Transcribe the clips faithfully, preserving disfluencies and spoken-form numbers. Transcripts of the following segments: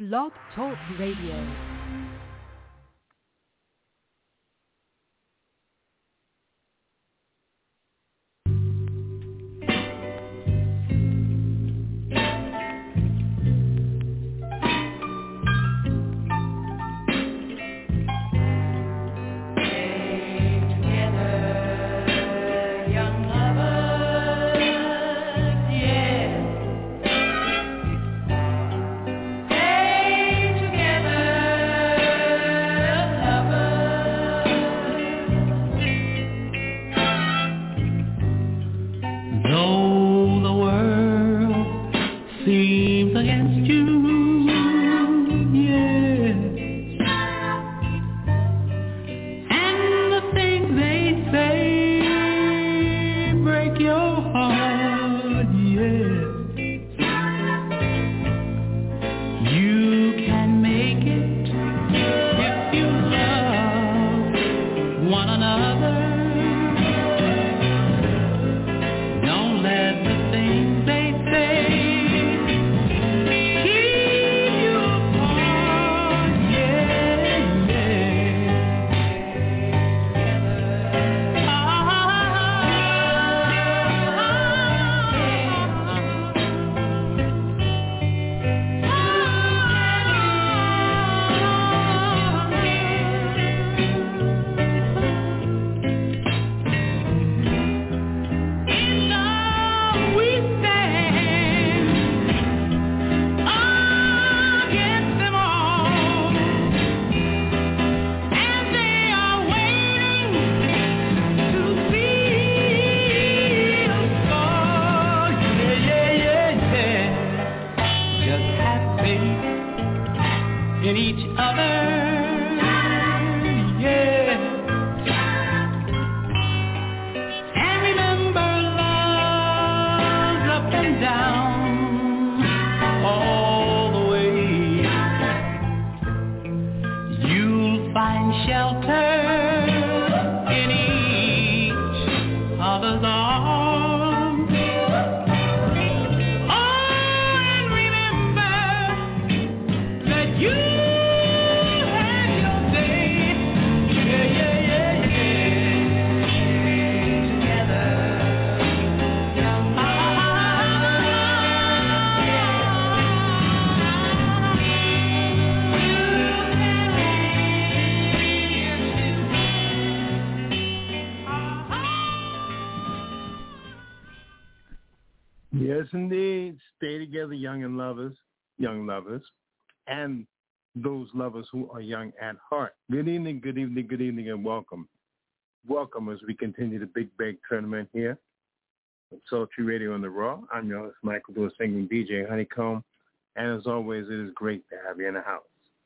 Blog Talk Radio. Yes, indeed. Stay together, young and lovers, young lovers, and those lovers who are young at heart. Good evening, good evening, good evening, and welcome. Welcome as we continue the Big Bag Tournament here at Sultry Radio on the Raw. I'm your host, Michael Lewis, singing D J Honeycomb, and as always, it is great to have you in the house.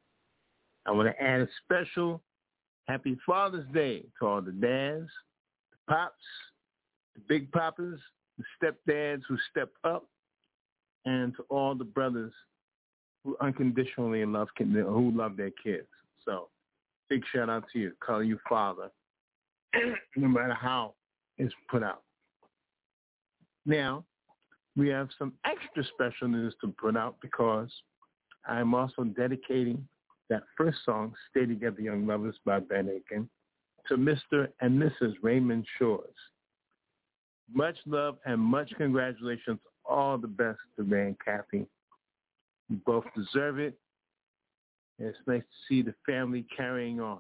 I want to add a special Happy Father's Day to all the dads, the pops, the big papas, the stepdads who step up, and to all the brothers who unconditionally love who love their kids. So, big shout out to you. Call you father, no matter how it's put out. Now, we have some extra special news to put out because I'm also dedicating that first song, "Stay Together, Young Lovers" by Ben Aiken, to Mister and Missus Raymond Shores. Much love and much congratulations. All the best to Ray and Kathy. You both deserve it. And it's nice to see the family carrying on.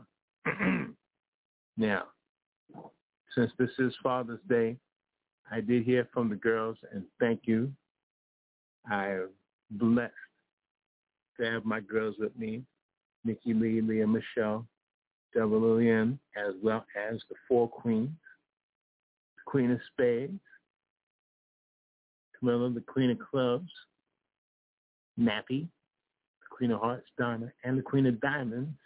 Now, since this is Father's Day, I did hear from the girls, and thank you. I'm blessed to have my girls with me, Nikki Lee, Leah Michelle, Deborah Lillian, as well as the four queens. Queen of Spades, Camilla, the Queen of Clubs, Nappy, the Queen of Hearts, Donna, and the Queen of Diamonds,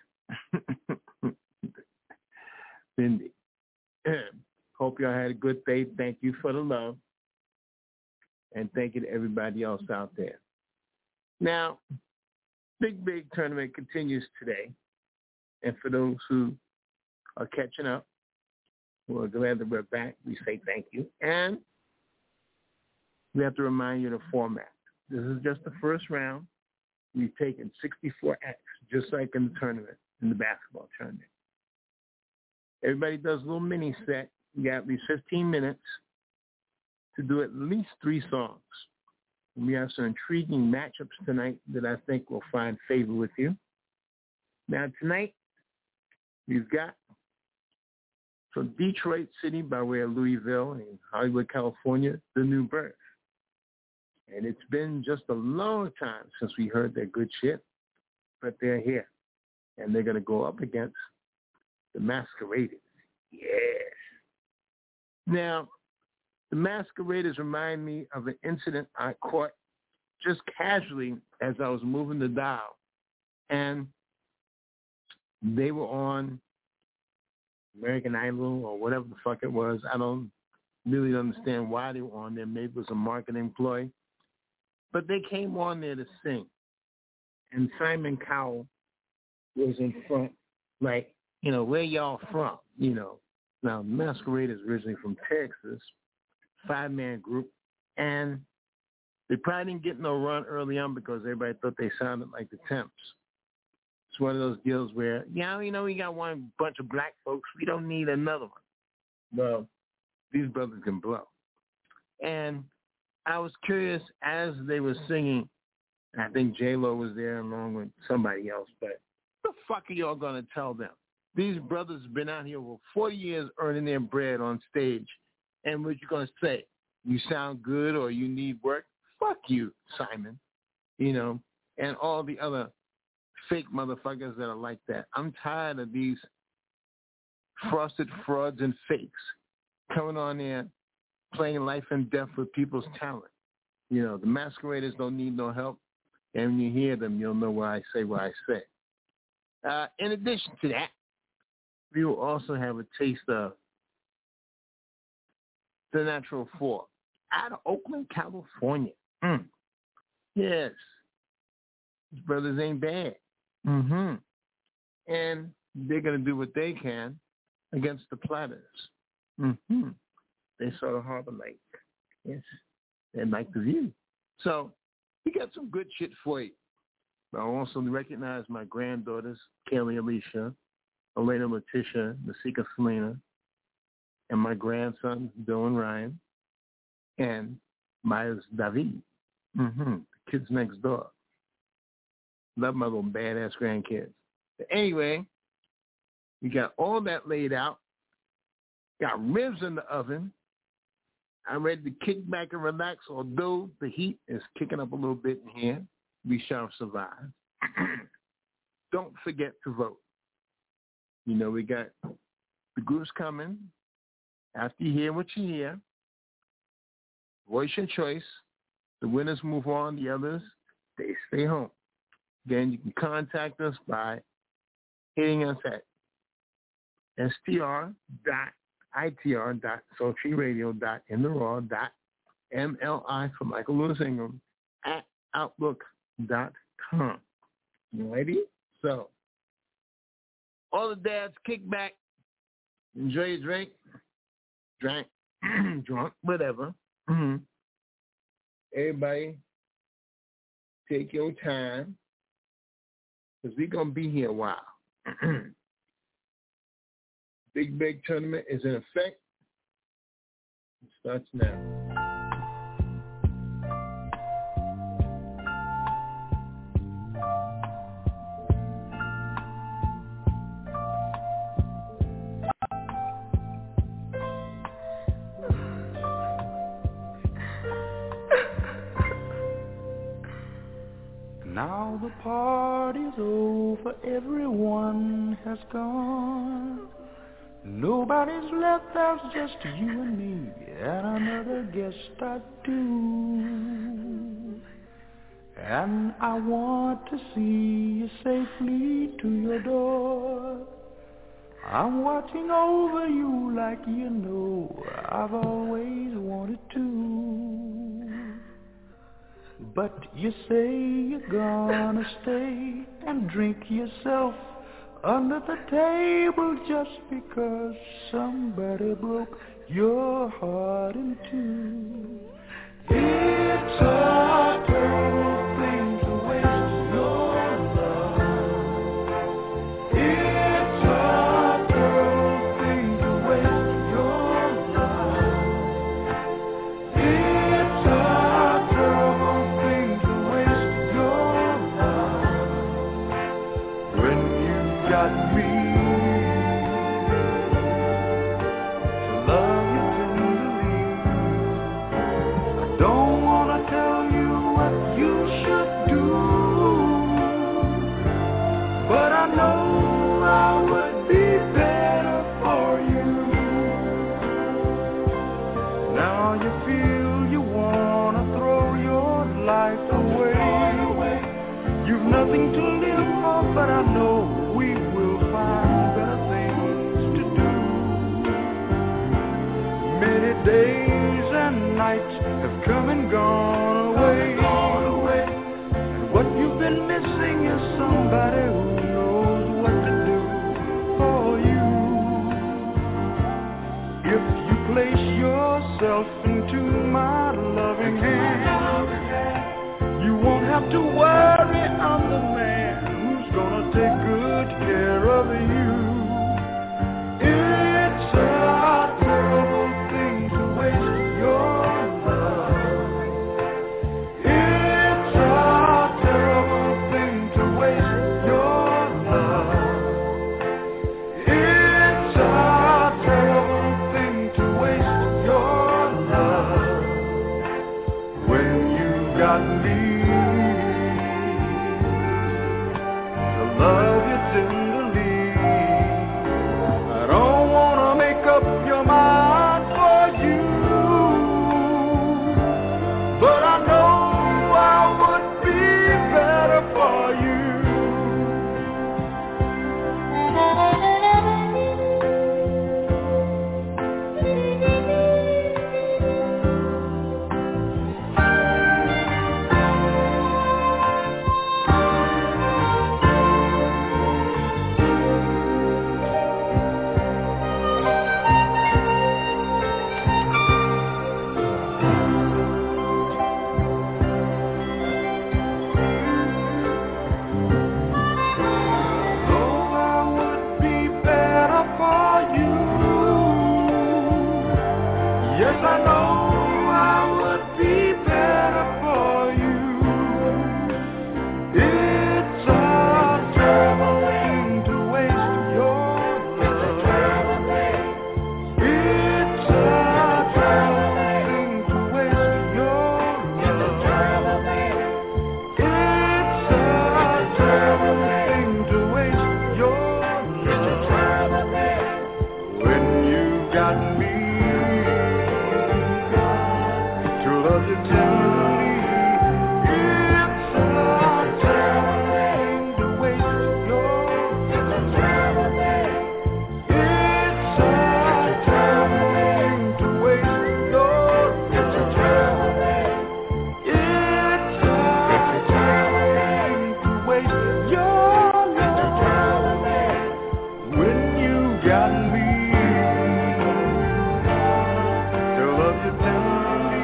Cindy. Hope y'all had a good day. Thank you for the love. And thank you to everybody else out there. Now, Big Big Tournament continues today. And for those who are catching up, we're glad that we're back. We say thank you. And we have to remind you of the format. This is just the first round. we've taken sixty-four acts, just like in the tournament, in the basketball tournament. Everybody does a little mini set. You got at least fifteen minutes to do at least three songs. And we have some intriguing matchups tonight that I think will find favor with you. Now, tonight, we've got from Detroit City by way of Louisville and Hollywood, California, The New Birth. And it's been just a long time since we heard their good shit, but they're here. And they're going to go up against the Masqueraders. Yes. Now, the Masqueraders remind me of an incident I caught just casually as I was moving the dial. And they were on American Idol or whatever the fuck it was. I don't really understand why they were on there. Maybe it was a marketing ploy. But they came on there to sing. And Simon Cowell was in front, like, you know, where y'all from? You know, now Masquerade is originally from Texas, five-man group. And they probably didn't get no run early on because everybody thought they sounded like the Temps. It's one of those deals where, yeah, you know, we got one bunch of black folks. We don't need another one. Well, these brothers can blow. And I was curious as they were singing, I think J-Lo was there along with somebody else, but what the fuck are y'all going to tell them? These brothers have been out here for forty years earning their bread on stage. And what you going to say? You sound good or you need work? Fuck you, Simon. You know, and all the other fake motherfuckers that are like that. I'm tired of these frosted frauds and fakes coming on there playing life and death with people's talent. You know, the Masqueraders don't need no help. And when you hear them, you'll know why I say what I say. Uh, in addition to that, we will also have a taste of the Natural Four out of Oakland, California. Mm. Yes. These brothers ain't bad. Mm-hmm. And they're going to do what they can against the Platters. Mm-hmm. They saw the Harbor Light. Yes. They like the view. So we got some good shit for you. I also recognize my granddaughters, Kaylee Alicia, Elena Letitia, Nasika Selena, and my grandsons, Dylan Ryan, and Myers David. Mm-hmm. The kids next door. Love my little badass grandkids. But anyway, we got all that laid out. Got ribs in the oven. I'm ready to kick back and relax, although the heat is kicking up a little bit in here. We shall survive. Don't forget to vote. You know, we got the groups coming. After you hear what you hear, voice your choice. The winners move on. The others, they stay home. Again, you can contact us by hitting us at S T R dot I T R dot sultry radio dot in the raw dot M L I for Michael Lewis Ingram at outlook dot com. Alrighty? So, all the dads, kick back, enjoy your drink, drink, drunk, whatever. Mm-hmm. Everybody, take your time, because we're going to be here a while. Big, big tournament is in effect. It starts now. Now the party's over, everyone has gone. Nobody's left, there's just you and me, and another guest I do. And I want to see you safely to your door. I'm watching over you like you know I've always wanted to. But you say you're gonna stay and drink yourself under the table just because somebody broke your heart in two. It's a terrible thing to waste your got me to love you tenderly. I don't wanna tell you what you should do, but I know I would be better for you. Now you feel you wanna throw your life away. You've nothing to live for, but I know we will find better things to do. Many days and nights have come and gone away. And what you've been missing is somebody who knows what to do for you. If you place yourself into my loving hand, you won't have to worry, I'm the man who's gonna take good care of you. It's a terrible thing to waste your love. It's a terrible thing to waste your love. It's a terrible thing to waste your love. When you got me love you tenderly. I don't wanna make up your mind for you, but I know I would be better for you. Yes, I know I would be better for you. It's a terrible thing to waste your love. It's a terrible thing to waste your love. It's a terrible thing to waste your love. When you got me love you tenderly, it's a terrible thing to waste your love. It's a terrible thing to waste your love. It's a terrible thing to waste your love. When you got me to love you tenderly.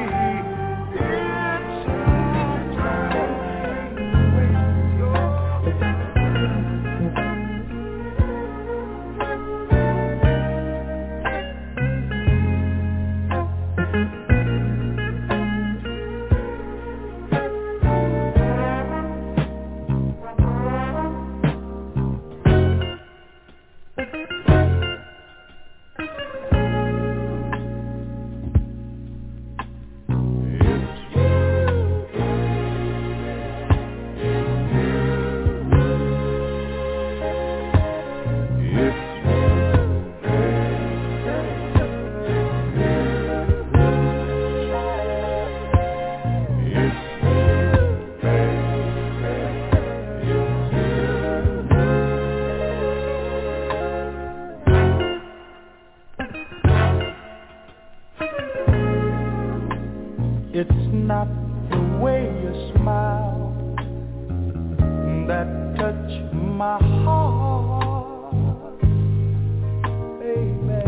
It's not the way you smile that touch my heart, baby.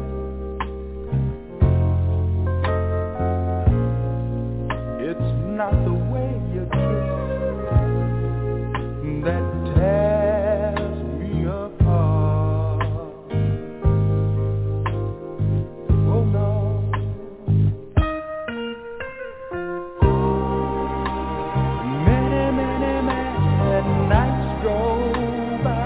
It's not the way you kiss that tears me apart. Oh no. Nights go by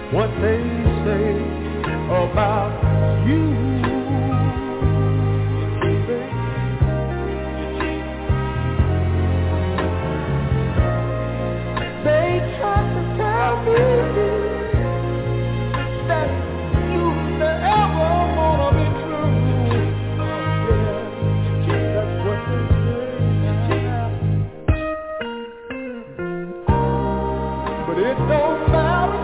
what they say about you. They try to tell me that you never wanna be true. Yeah, that's what they say. But it don't matter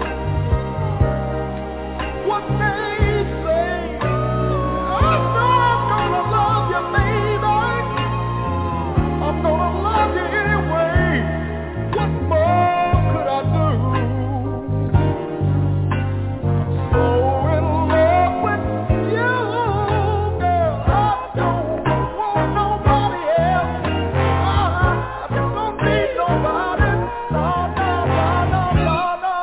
what they say. I'm gonna love you, baby. I'm gonna love you anyway. What more could I do? So in love with you, girl. I don't want nobody else. I don't need nobody. No, no, no, no, no, no.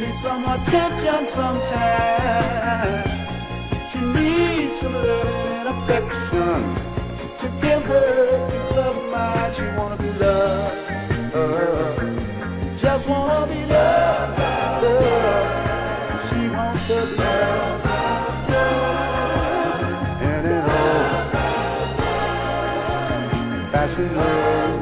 Attention sometimes. She needs a little bit of affection to give her peace of mind. She wanna be loved, uh, just wanna be loved, loved. She wants to be loved, and in all fashion love.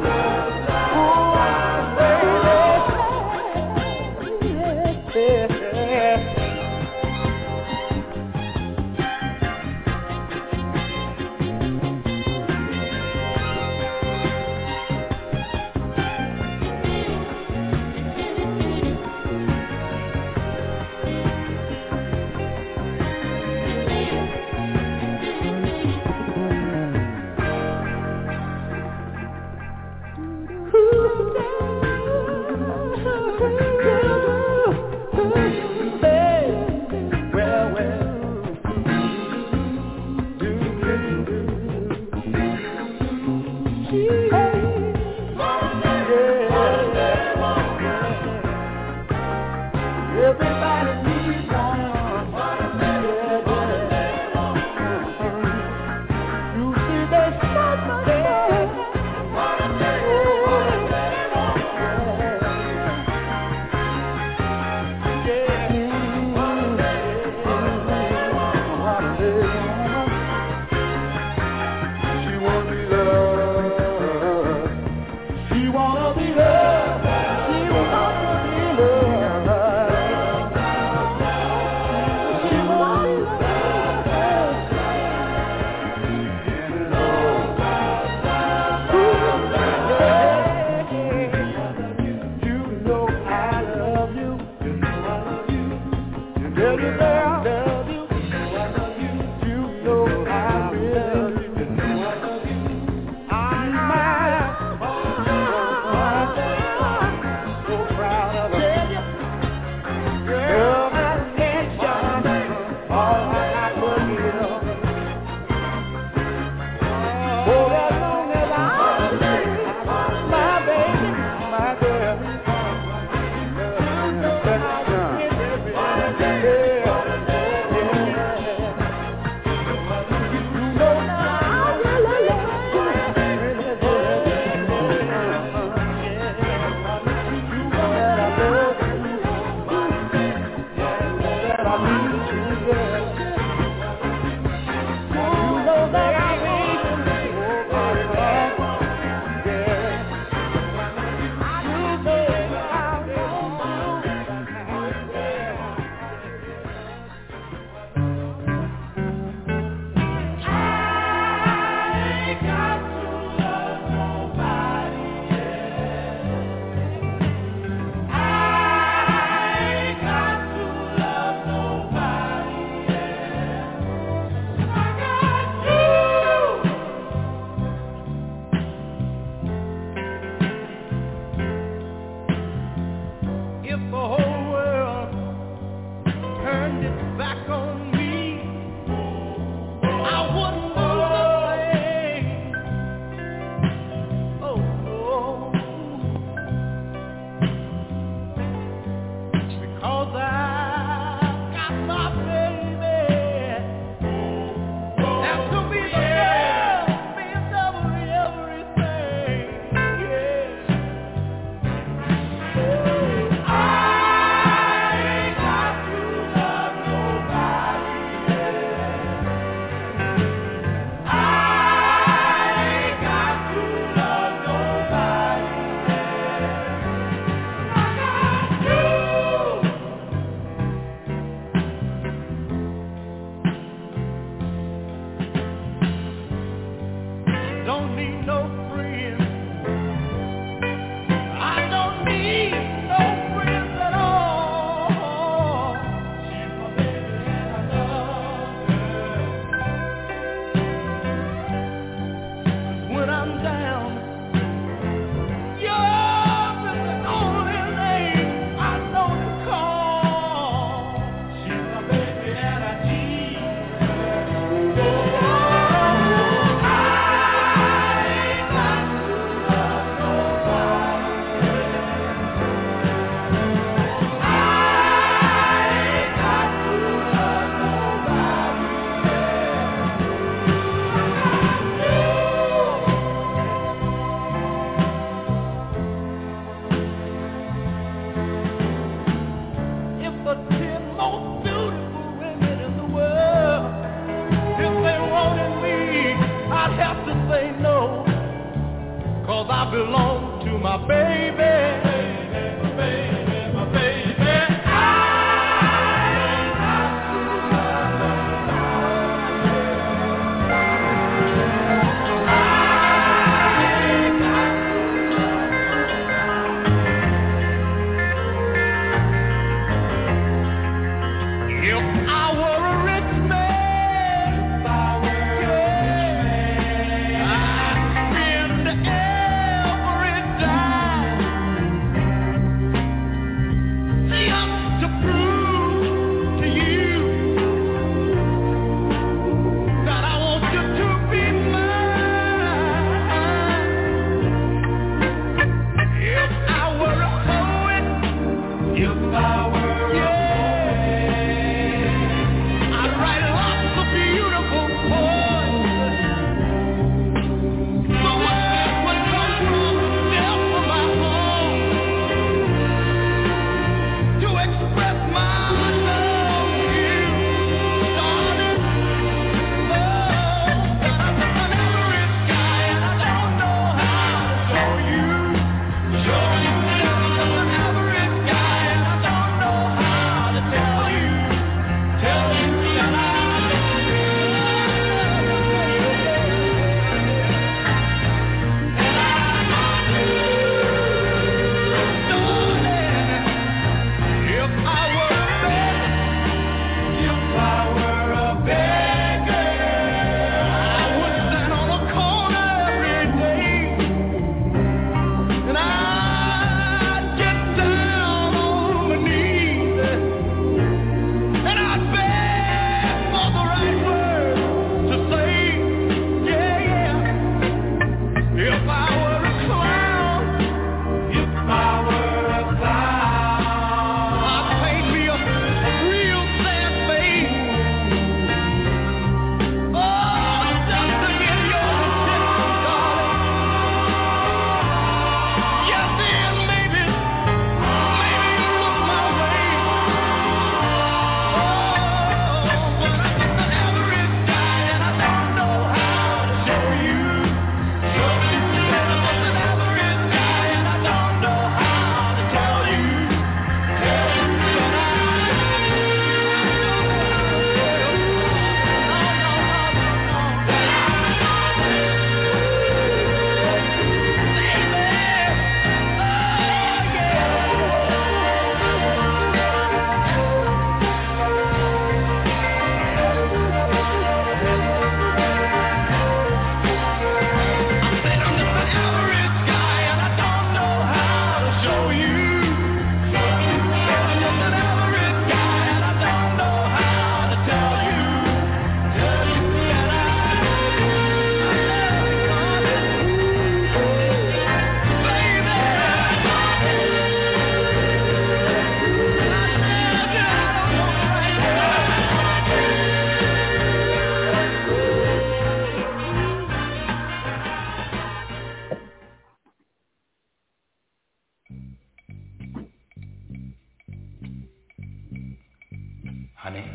Honey?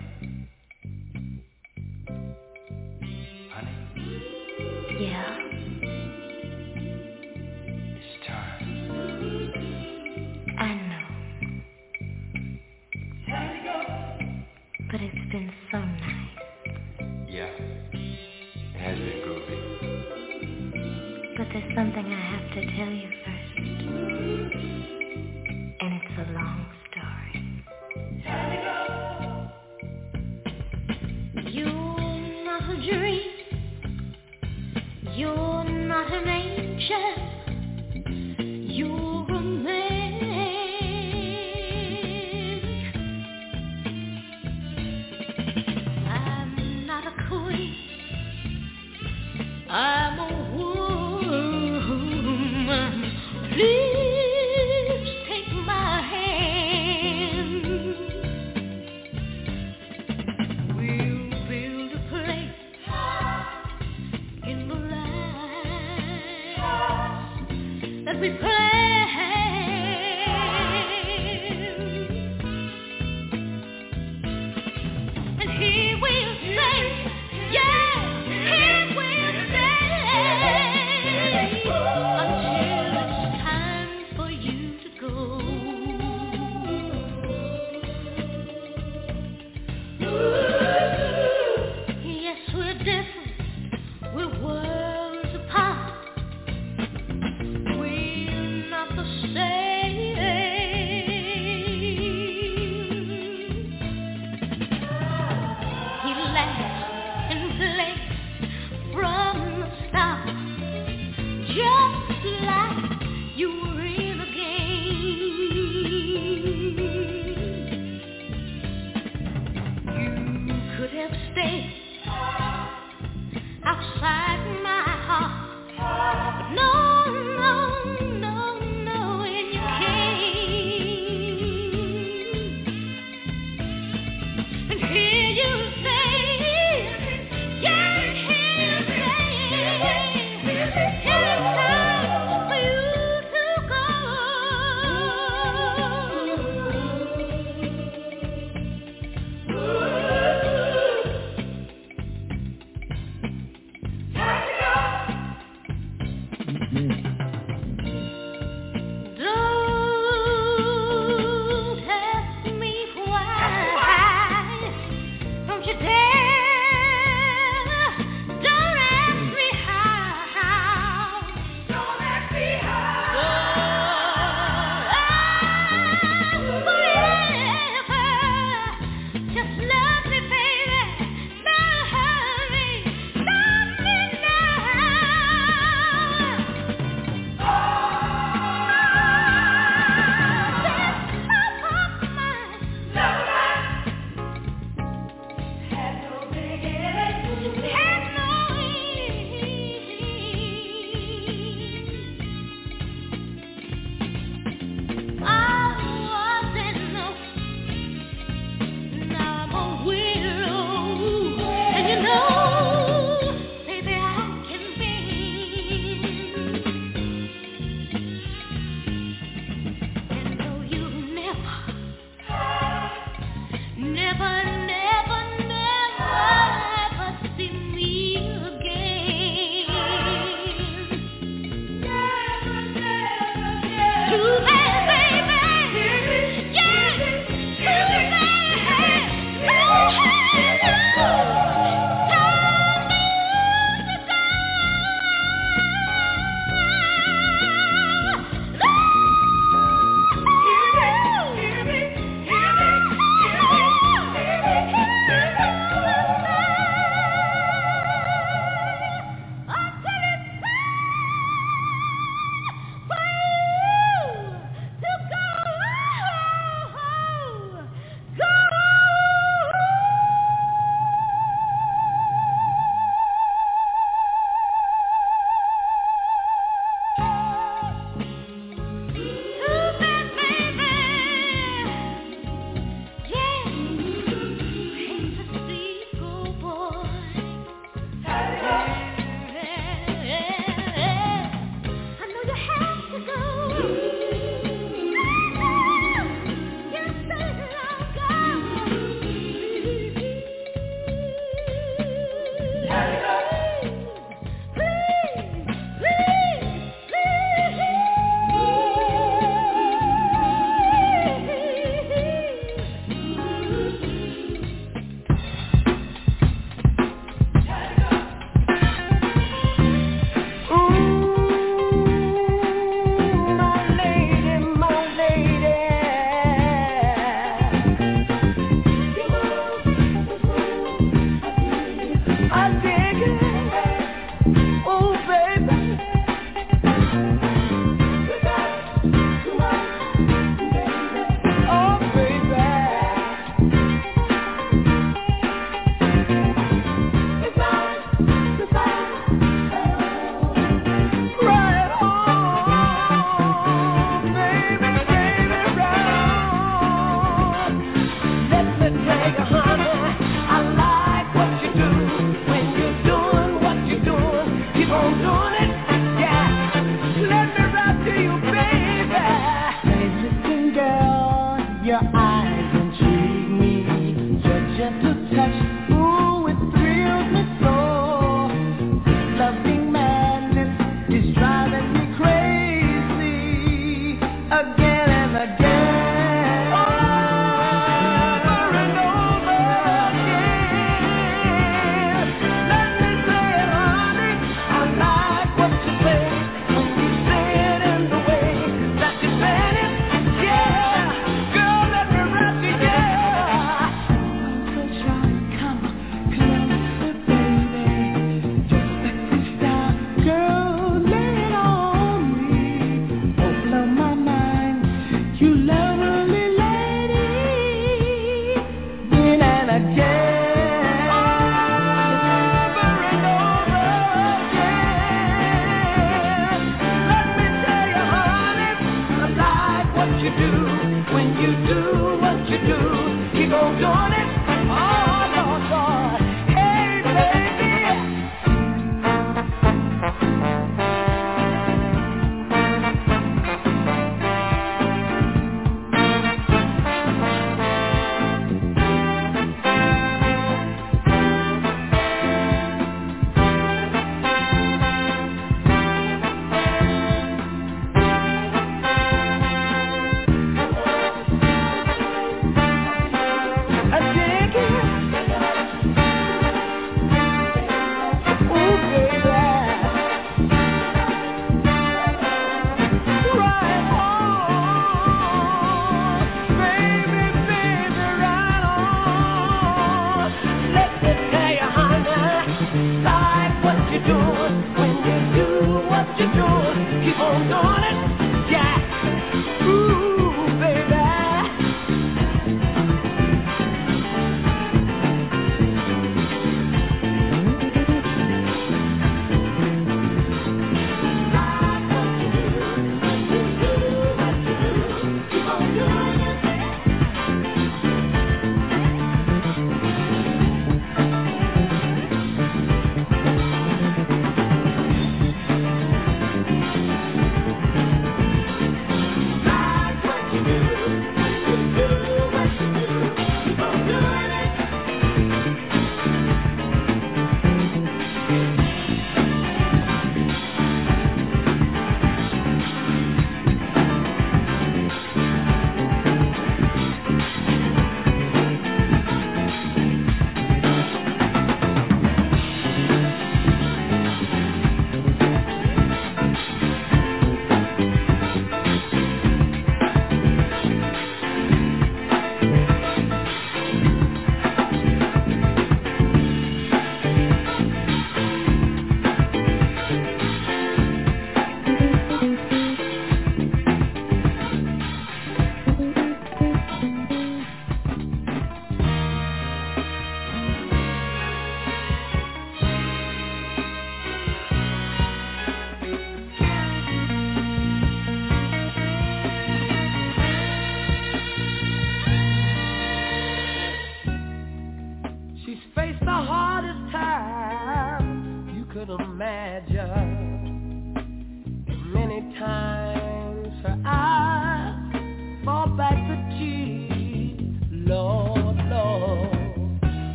Honey? Yeah? It's time. I know. But it's been so nice. Yeah. It has been groovy. But there's something I have to tell you first. And it's a long story. You're not a dream. You're not an angel. You're a man. I'm not a queen. I'm a woman. Please. stay outside my heart. But no, no, no, no, and you can't. And here you say, yeah, here you say, it's time for you to go. Don't ask me why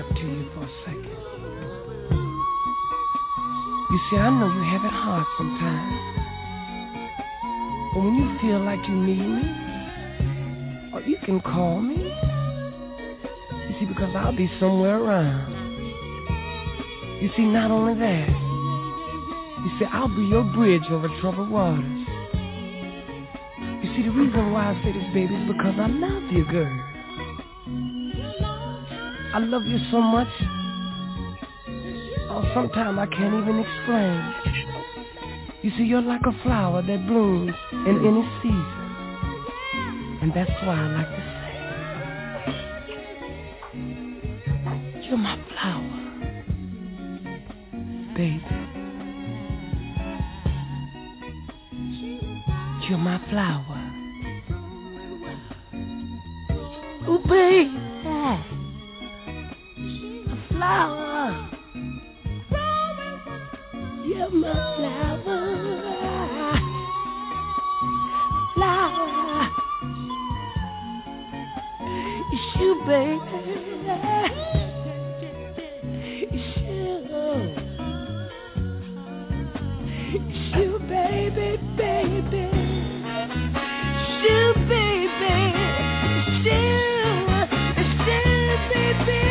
rap to you for a second. You see, I know you have it hard sometimes. But when you feel like you need me, or you can call me. You see, because I'll be somewhere around. You see, not only that, you see, I'll be your bridge over troubled waters. You see, the reason why I say this, baby, is because I love you, girl. I love you so much, oh, sometimes I can't even explain. You see, you're like a flower that blooms in any season. And that's why I like to say, you're my flower, baby. You're my flower. Ooh, baby. A flower. You're my flower. Flower. It's you, baby. It's you. It's you, baby, baby. It's you, baby. It's you. It's you, baby.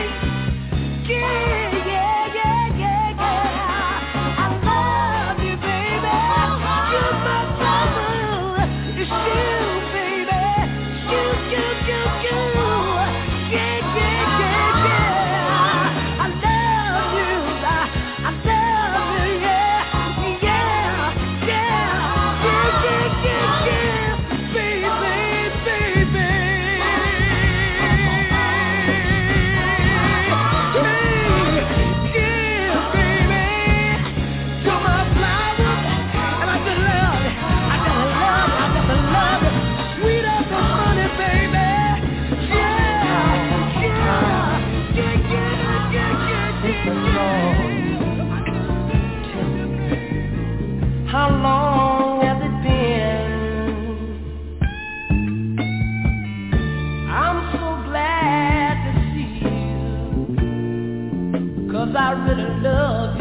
Yeah, yeah, yeah, yeah, yeah. I love you, baby. You're my lover. It's you, baby. You, you, you, you. Yeah, yeah, yeah, yeah. I love you. I, I love you, yeah. Yeah, yeah, yeah, yeah, yeah, yeah. Baby, baby. How long has it been? I'm so glad to see you, 'cause I really love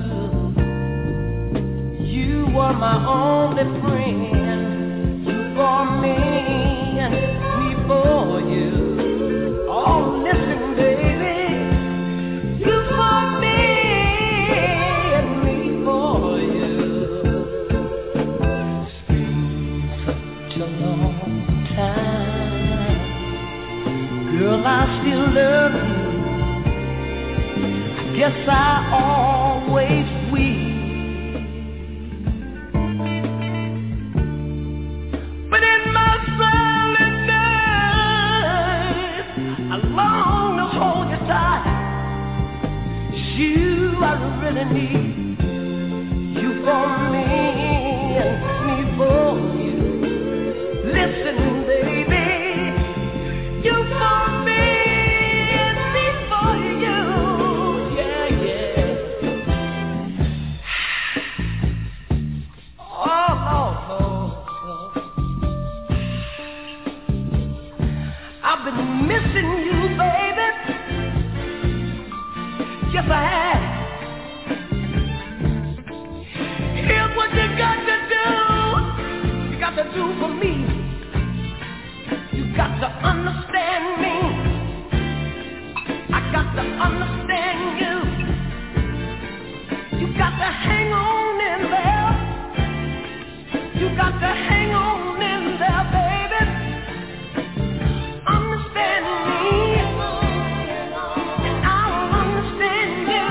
you. You were my only friend. You for me and me for you. Oh, listen, baby. You for me and me for you. A long time, girl, I still love you. I guess I always will. But in my silent night, I long to hold you tight. You, I really need you for me and me for you. Listen, baby, you for me and me for you, yeah, yeah. Oh, Lord, Lord, Lord. I've been missing you, baby. Yes, I have. Here's what you got to do. You got to do for me. Got to understand me. I got to understand you. You got to hang on in there. You got to hang on in there, baby. Understand me, and I'll understand you.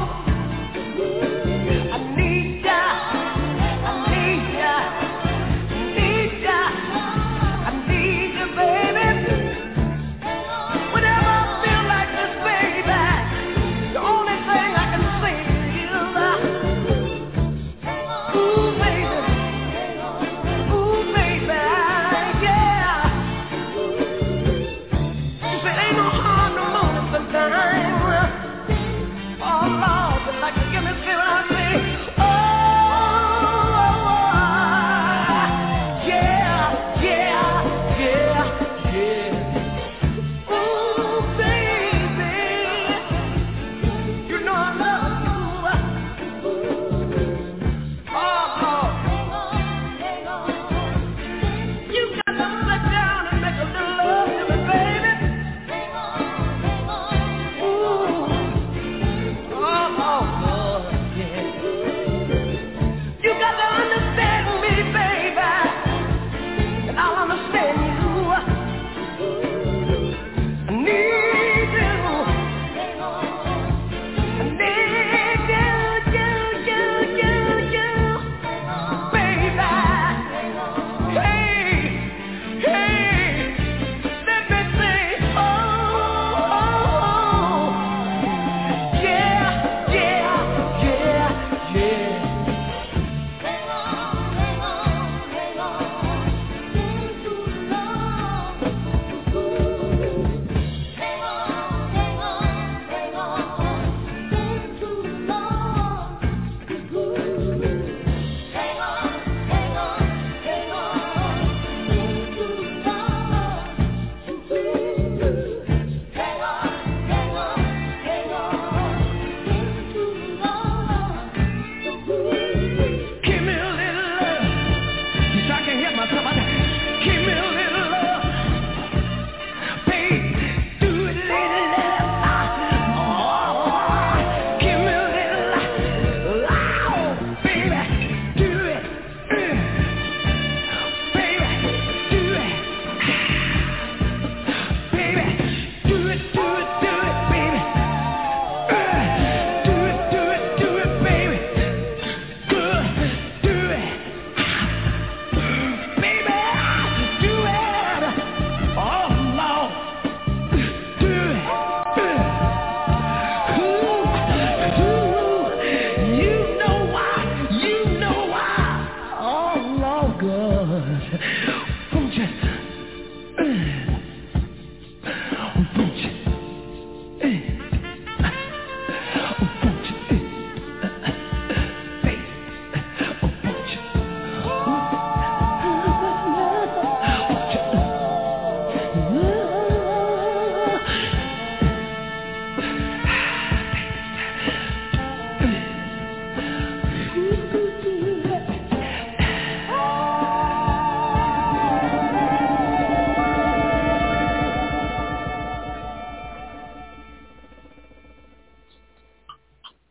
I need ya. I need ya. Need ya. I need you, baby. Whenever I feel like this, baby, the only thing I can say to you is, ooh, baby, ooh,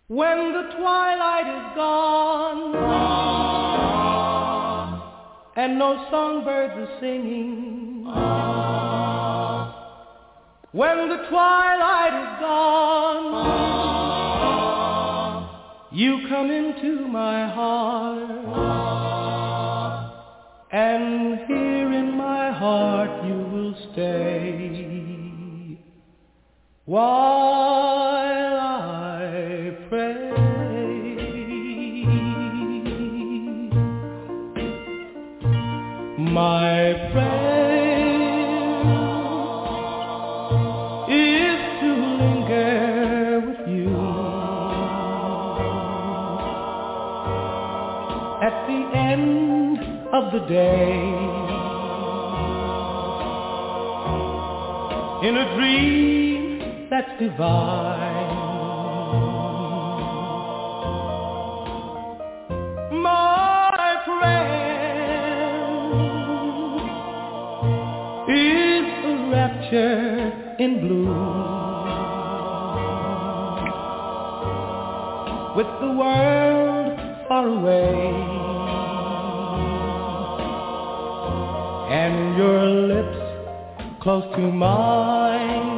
When the twilight is gone and no songbirds are singing, when the twilight is gone, you come into my heart, and here in my heart you will stay while I pray. My prayer is to linger with you at the end of the day, in a dream that's divine. My friend is a rapture in bloom, with the world far away and your lips close to mine.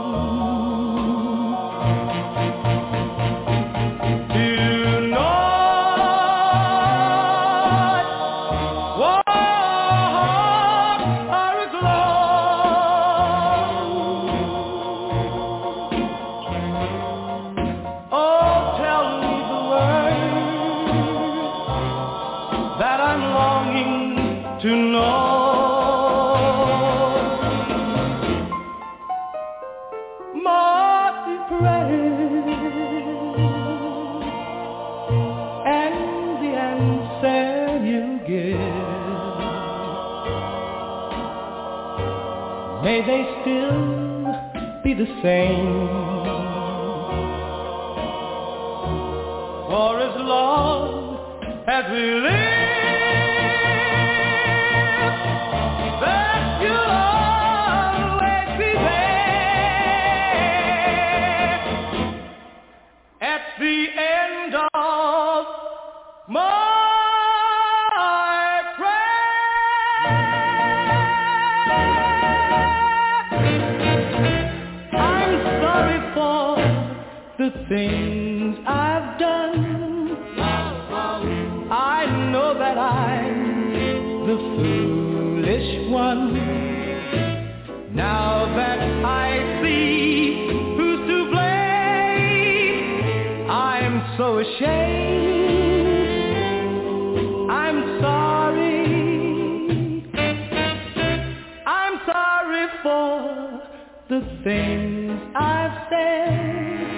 May they still be the same, for as long as we live, that you'll always be there at the end of my the things I've done. I know that I'm the foolish one. Now that I see who's to blame, I'm so ashamed. I'm sorry. I'm sorry for the things I've said.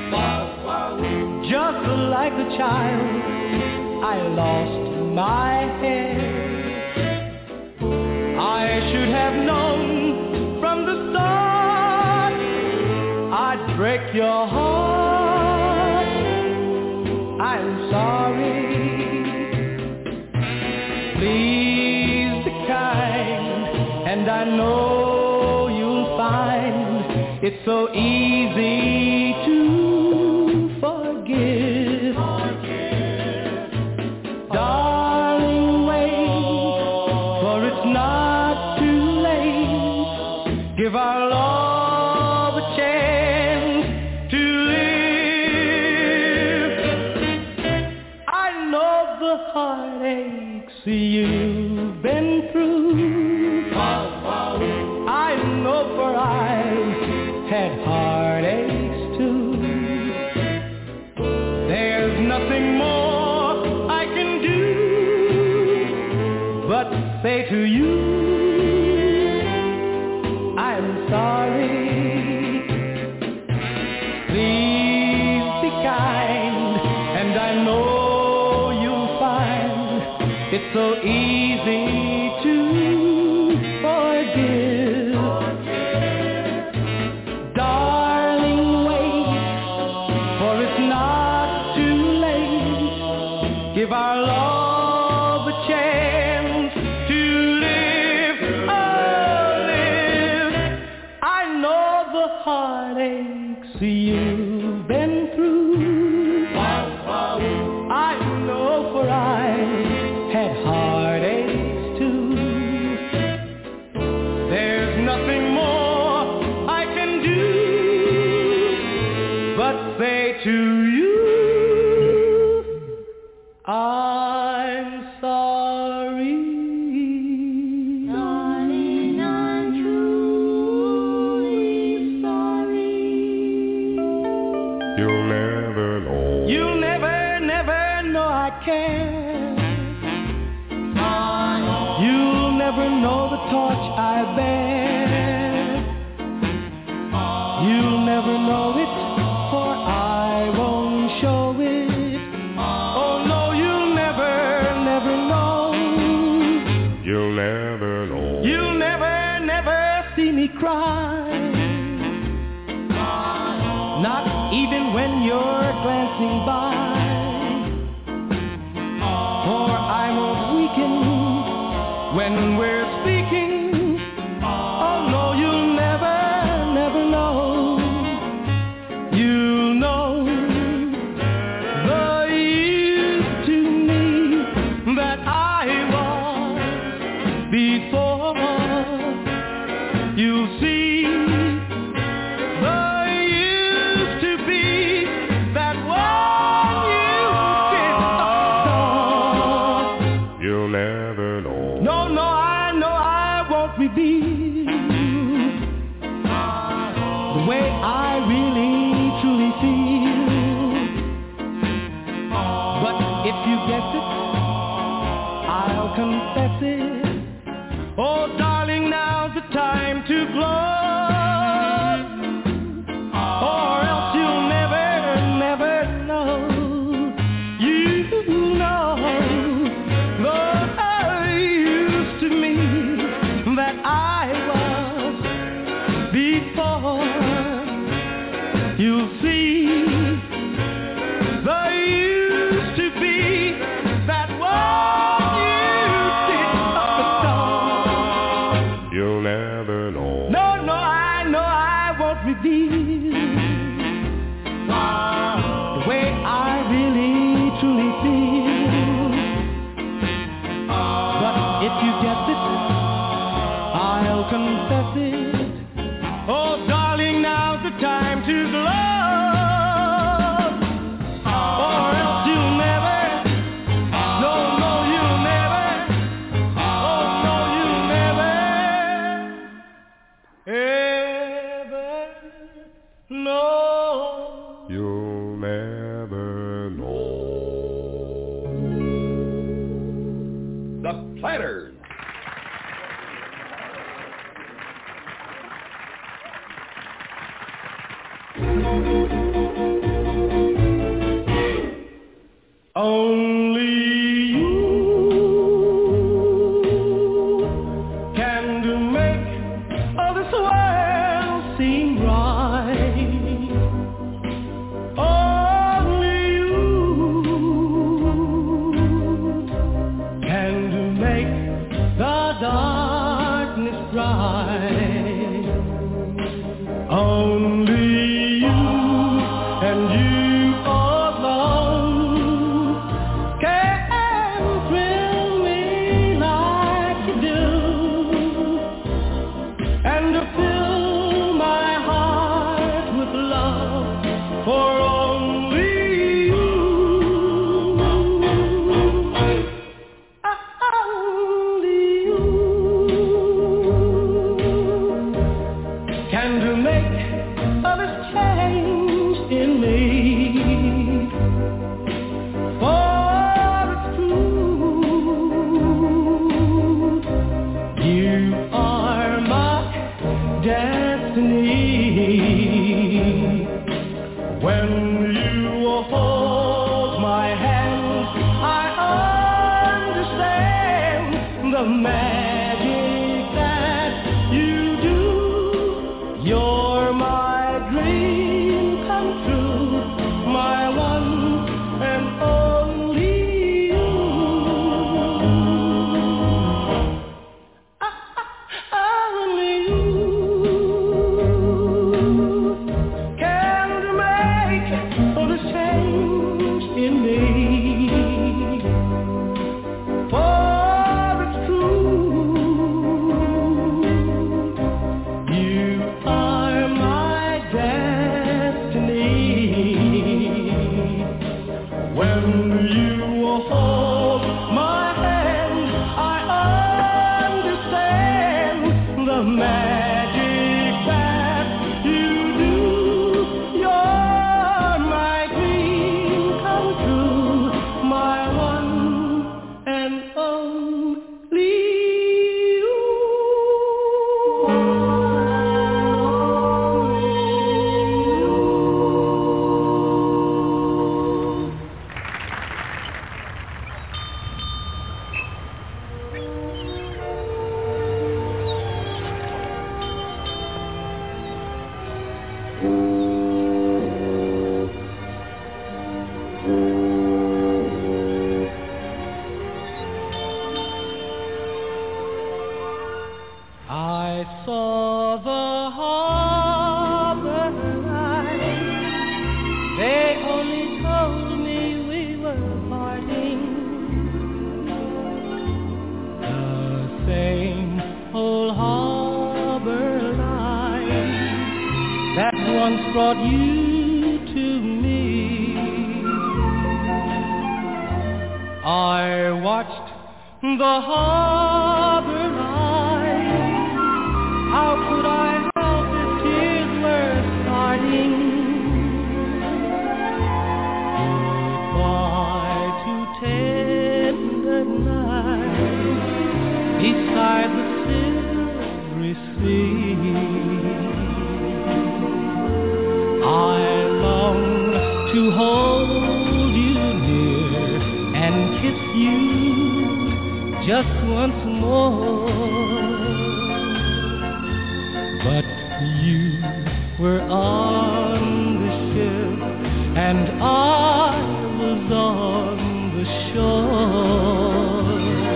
Just like a child, I lost my head. I should have known from the start I'd break your heart. I'm sorry. Please be kind, and I know you'll find it's so easy to forgive. Darling, wait, for it's not too late. Give our love a chance to live. I know the heartaches you've been through. I know, for I've had heartaches too. There's nothing more I can do but say to you, I'm sorry. Please be kind, and I know you'll find it's so easy to forgive. Darling, wait, for it's not too late. Give our love a chance to live, oh live. I know the heartaches you've been through. say to you, I'm sorry. Darling, I'm truly sorry. You'll never know. You'll never, never know I care. You'll never know the torch I bear. You'll never know it, for I won't show it. Oh no, you'll never, never know. You'll never know. You'll never, never see me cry. Not even when you're glancing by. For I won't weaken when we're speaking. Oh no, you'll never, never know. You know the use to me that I was before. You'll see the used to be that one you did. You'll never know. No, no, I know I won't reveal the way I really truly feel. But if you guess it, I'll confess it. Oh, darling, now's the time to glow. Or else you'll never, never know. You know the used to me that I was before. You'll see the used to be that one you did. You'll never know. No, no, I know I won't reveal the way I really truly feel. But if you guess it, I'll confess it. Oh, darling, now's the time to glow. Or else you'll never, no, no, you'll never, oh, no, you'll never, ever know. You'll never know. The Platters. Only you can do make all this world seem right. Only you can do make the darkness bright. Only you and you alone can thrill me like you do, and to fill my heart with love for only you. Only you can to make all this change in me. For it's true, you are my destiny. When you hold my hand, I understand the magic that you do. You're my dream come true, my one and only you. Only you can make all the change once brought you to me. I watched the harbor light. How could I help if tears were starting? Goodbye to tender night beside the silvery sea. I long to hold you near and kiss you just once more. But you were on the ship and I was on the shore.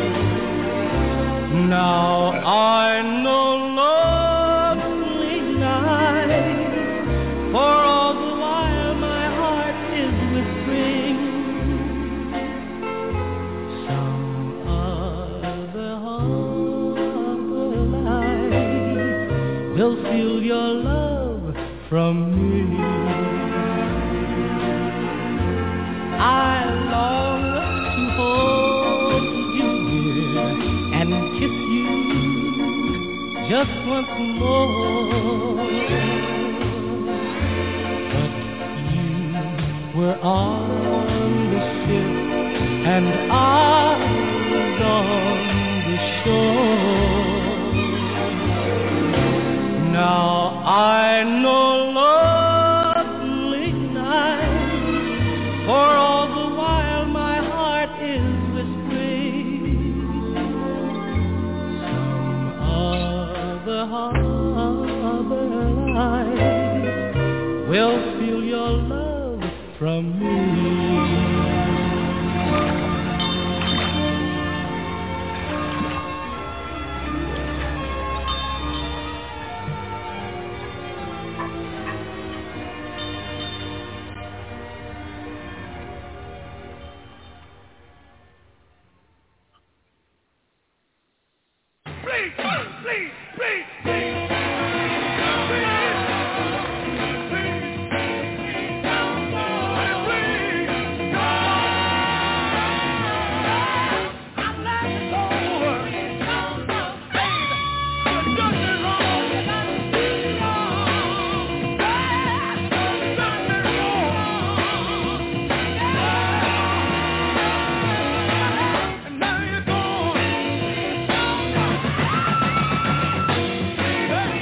Now I know lonely nights, for all the while my heart is whispering some other harbor light will steal your love from me. I long to hold you dear and kiss you just once more. But you were on the ship and I was on the shore. Now I know lonely nights, for all the while my heart is whispering some other harbor light will steal your love from me. Please, please, please, please. Now you're gone.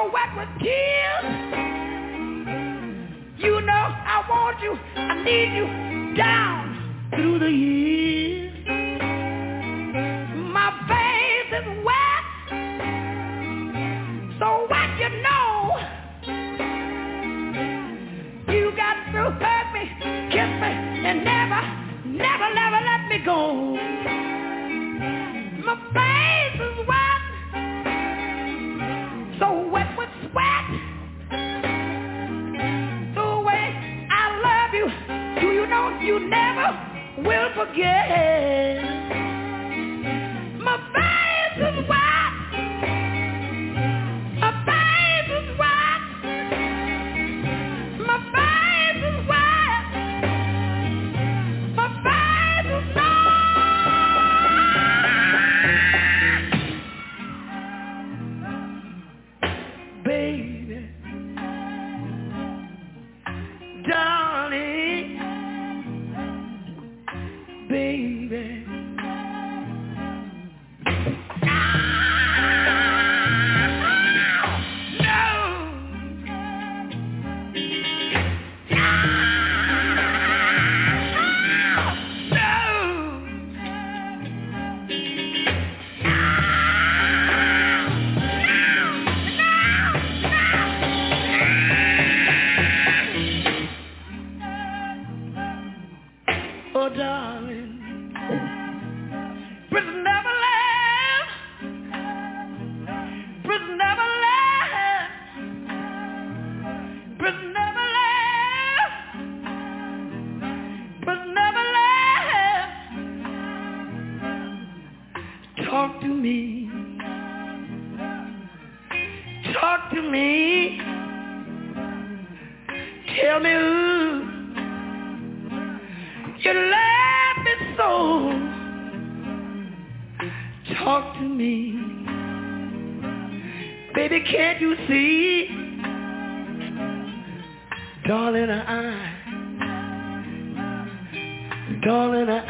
so wet with tears. You know I want you, I need you down through the years. My face is wet, so wet you know. You got to hurt me, kiss me, and never, never, never let me go. My face is wet, so wet with sweat. The way I love you, do you know you never will forget. My face is wet, my face is wet, my face is wet, my face is wet. Baby, darling, baby. Oh, darling, prison never left, prison never left, prison never left, prison never left. Talk to me, talk to me, tell me who you love me so. Talk to me, baby, can't you see? Darling, I, darling, I,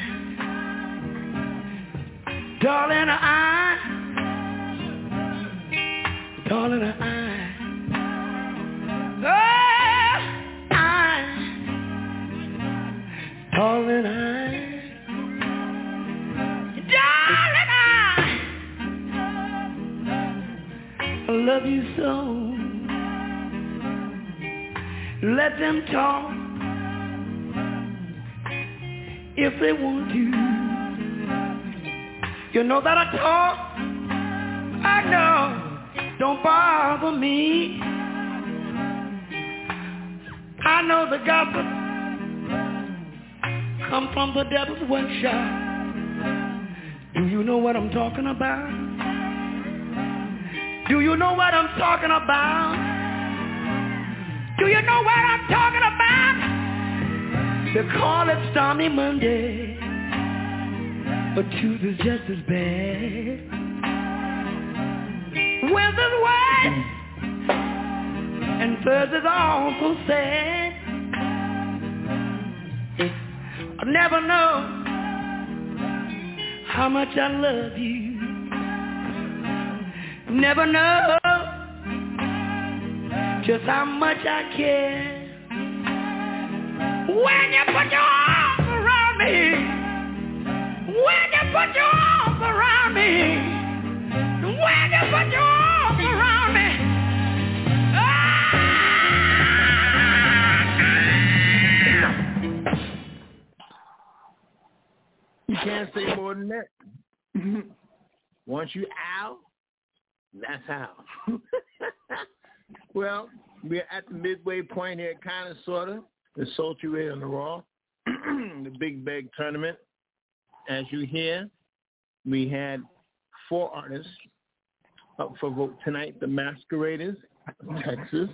darling, I, darling, I, oh, I, darling, I, darling, I love you so. Let them talk if they want to. You know that I talk, I know, don't bother me. I know the gossip come from the devil's workshop. Do you know what I'm talking about? Do you know what I'm talking about? Do you know what I'm talking about? They call it Stormy Monday, but Tuesday's just as bad. Wednesday's white and Thursday's awful sad. I never know how much I love you. Never know just how much I care. When you put your arms around me, when you put your arms around me, when you put your arms around me, You can't say more than that. Once you out, that's how. Well, we're at the midway point here, kind of, sort of. The Sultry Radio on the Raw, the Big Bag Tournament. As you hear, we had four artists up for vote tonight. The Masqueraders, Texas.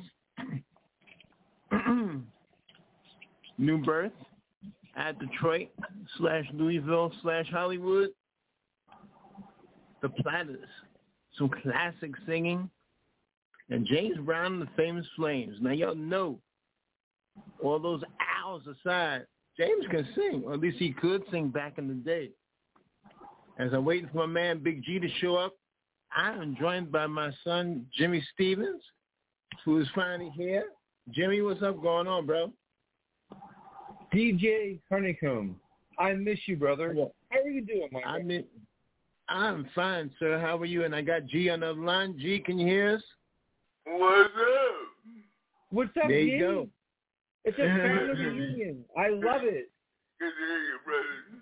New Birth at Detroit slash Louisville slash Hollywood. The Platters, some classic singing. And James Brown and the Famous Flames. Now, y'all know, all those owls aside, James can sing, or at least he could sing back in the day. As I'm waiting for my man Big G to show up, I am joined by my son, Jimmy Stevens, who is finally here. Jimmy, what's up going on, bro? D J Honeycomb, I miss you, brother. How are you doing, my I friend? mean, I'm fine, sir. How are you? And I got G on the line. G, can you hear us? What's up? What's up, There G? you go. It's a family reunion. I love it. Good to hear you, brother.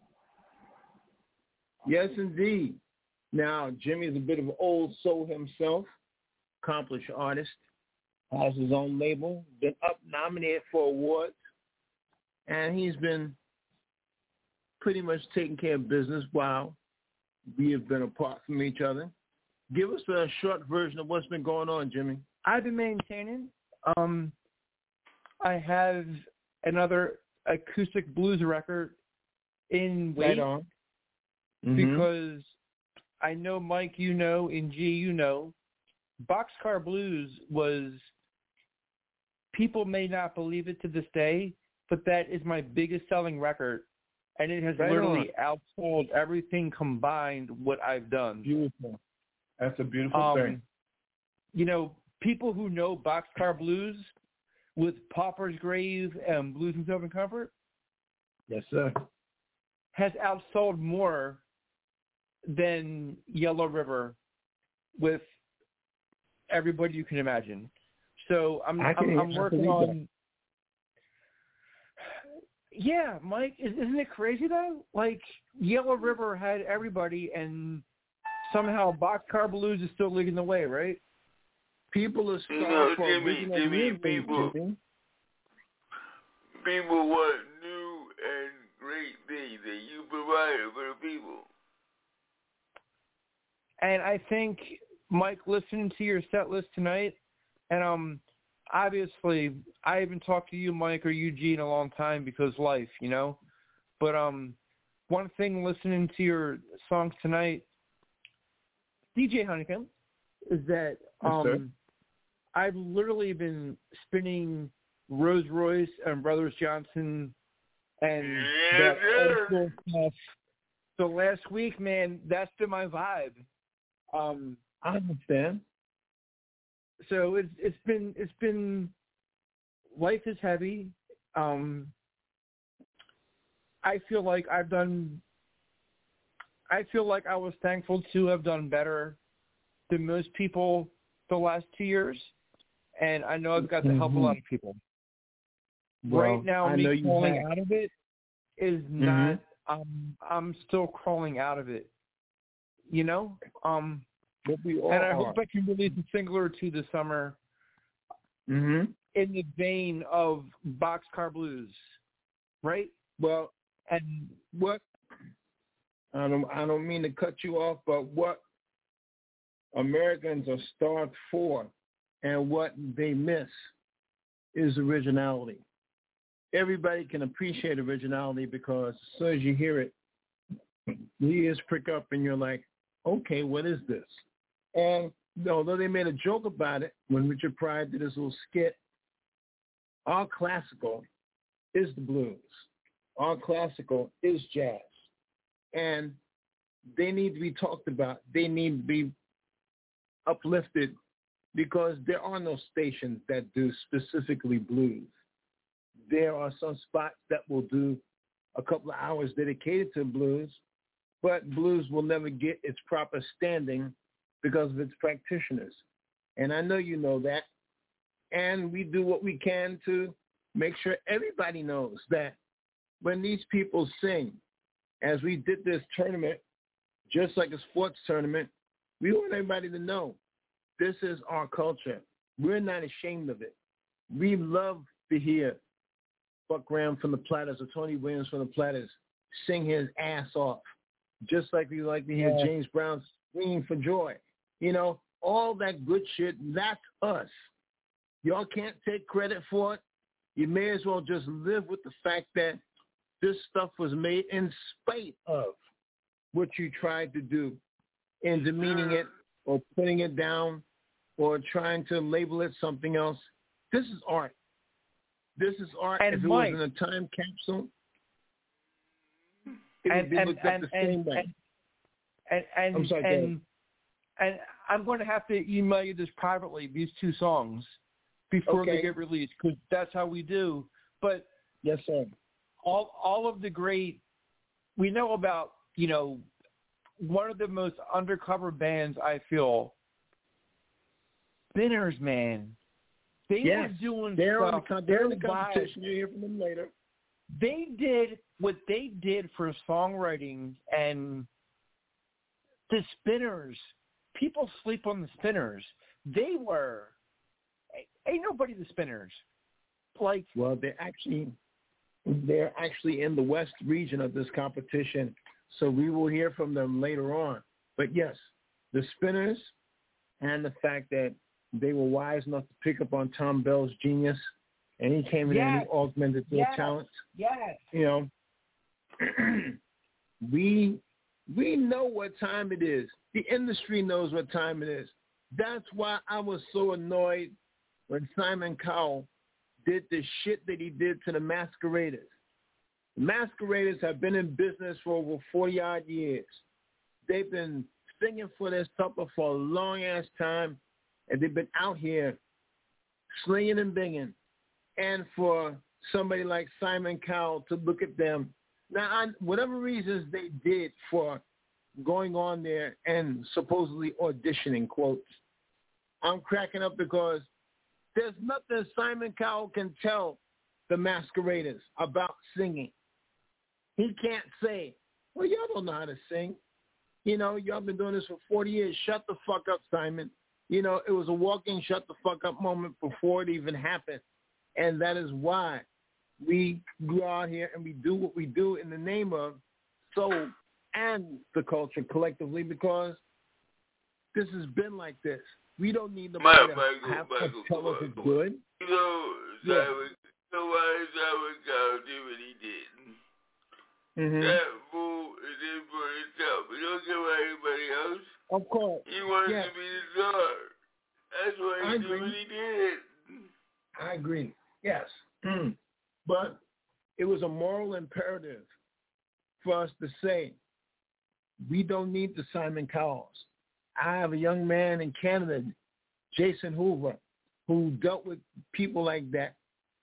Yes, indeed. Now, Jimmy is a bit of an old soul himself, accomplished artist, has his own label, been up nominated for awards, and he's been pretty much taking care of business while we have been apart from each other. Give us a short version of what's been going on, Jimmy. I've been maintaining. Um, I have another acoustic blues record in wait Right on. Mm-hmm. because I know, Mike, you know, and G, you know, Boxcar Blues was, people may not believe it to this day, but that is my biggest selling record, and it has Right literally outsold everything combined what I've done. Beautiful. That's a beautiful Um, thing. You know, people who know Boxcar Blues with Pauper's Grave and Blues and Southern Comfort Yes, sir. has outsold more than Yellow River with everybody you can imagine. So I'm I can- I'm, I'm I working believe that. on. Yeah, Mike, isn't it crazy though? Like Yellow River had everybody, and somehow Boxcar Blues is still leading the way, right? People are You know, starved for Jimmy, original Jimmy, music, people- Jimmy. People want new and great things that you provide for the people. And I think, Mike, listening to your set list tonight, and um, obviously, I haven't talked to you, Mike, or Eugene, in a long time because life, you know. But um, one thing listening to your songs tonight, D J Honeycomb, is that um, Yes, sir. I've literally been spinning Rose Royce and Brothers Johnson and Yes, that sir. old school stuff. So last week, man, that's been my vibe. Um, I understand. so it's it's been it's been life is heavy. Um, I feel like I've done. I feel like I was thankful to have done better than most people the last two years, and I know I've got to help a lot of people. Well, right now, I me know you crawling have. out of it is not. Um, I'm still crawling out of it. You know. Um, But we all and I are. hope I can release a single or two this summer Mm-hmm. in the vein of Boxcar Blues, right? Well, And what I don't I don't mean to cut you off, but what Americans are starved for and what they miss is originality. Everybody can appreciate originality because as soon as you hear it, the ears prick up and you're like, okay, what is this? And although they made a joke about it when Richard Pryor did his little skit, our classical is the blues. Our classical is jazz. And they need to be talked about. They need to be uplifted because there are no stations that do specifically blues. There are some spots that will do a couple of hours dedicated to blues, but blues will never get its proper standing because of its practitioners. And I know you know that. And we do what we can to make sure everybody knows that when these people sing, as we did this tournament, just like a sports tournament, we want everybody to know this is our culture. We're not ashamed of it. We love to hear Buck Graham from the Platters or Tony Williams from the Platters sing his ass off, just like we like to hear Yeah. James Brown singing for joy. You know, all that good shit, that's us. Y'all can't take credit for it. You may as well just live with the fact that this stuff was made in spite of what you tried to do in demeaning it or putting it down or trying to label it something else. This is art. This is art. And if it Mike, was in a time capsule, it and would be and looked and at the and, same way. and and and, I'm sorry, go and ahead. and I'm going to have to email you this privately, these two songs, before Okay. they get released, because that's how we do. But yes, sir. All all of the great, we know about, you know, one of the most undercover bands, I feel, Spinners, man. They yes. were doing they're stuff. On the, they're in the live. competition. You'll hear from them later. They did what they did for songwriting, and the Spinners, people sleep on the Spinners. They were, ain't nobody the Spinners. Like, well, they're actually, they're actually in the West region of this competition, so we will hear from them later on. But yes, the Spinners, and the fact that they were wise enough to pick up on Tom Bell's genius, and he came in yes. and he augmented their yes. talents. Yes. You know, we we know what time it is. The industry knows what time it is. That's why I was so annoyed when Simon Cowell did the shit that he did to the Masqueraders. The Masqueraders have been in business for over forty-odd years. They've been singing for their supper for a long-ass time, and they've been out here slinging and binging. And for somebody like Simon Cowell to look at them, now, I, whatever reasons they did for going on there and supposedly auditioning, quotes, I'm cracking up because there's nothing Simon Cowell can tell the Masqueraders about singing. He can't say, well, y'all don't know how to sing. You know, y'all been doing this for forty years. Shut the fuck up, Simon. You know, it was a walking shut the fuck up moment before it even happened. And that is why we go out here and we do what we do in the name of soul and the culture collectively, because this has been like this. We don't need the money to Michael, have Michael, to tell us Michael. it's good. You know, Yeah. Simon, you know why Simon Cowell did what he did? Mm-hmm. That fool is in for himself. He don't care about anybody else. Of course. He wants yes. to be the star. That's why he I did agree. what he did. I agree. Yes. Mm. But it was a moral imperative for us to say, we don't need the Simon Cowells. I have a young man in Canada, Jason Hoover, who dealt with people like that,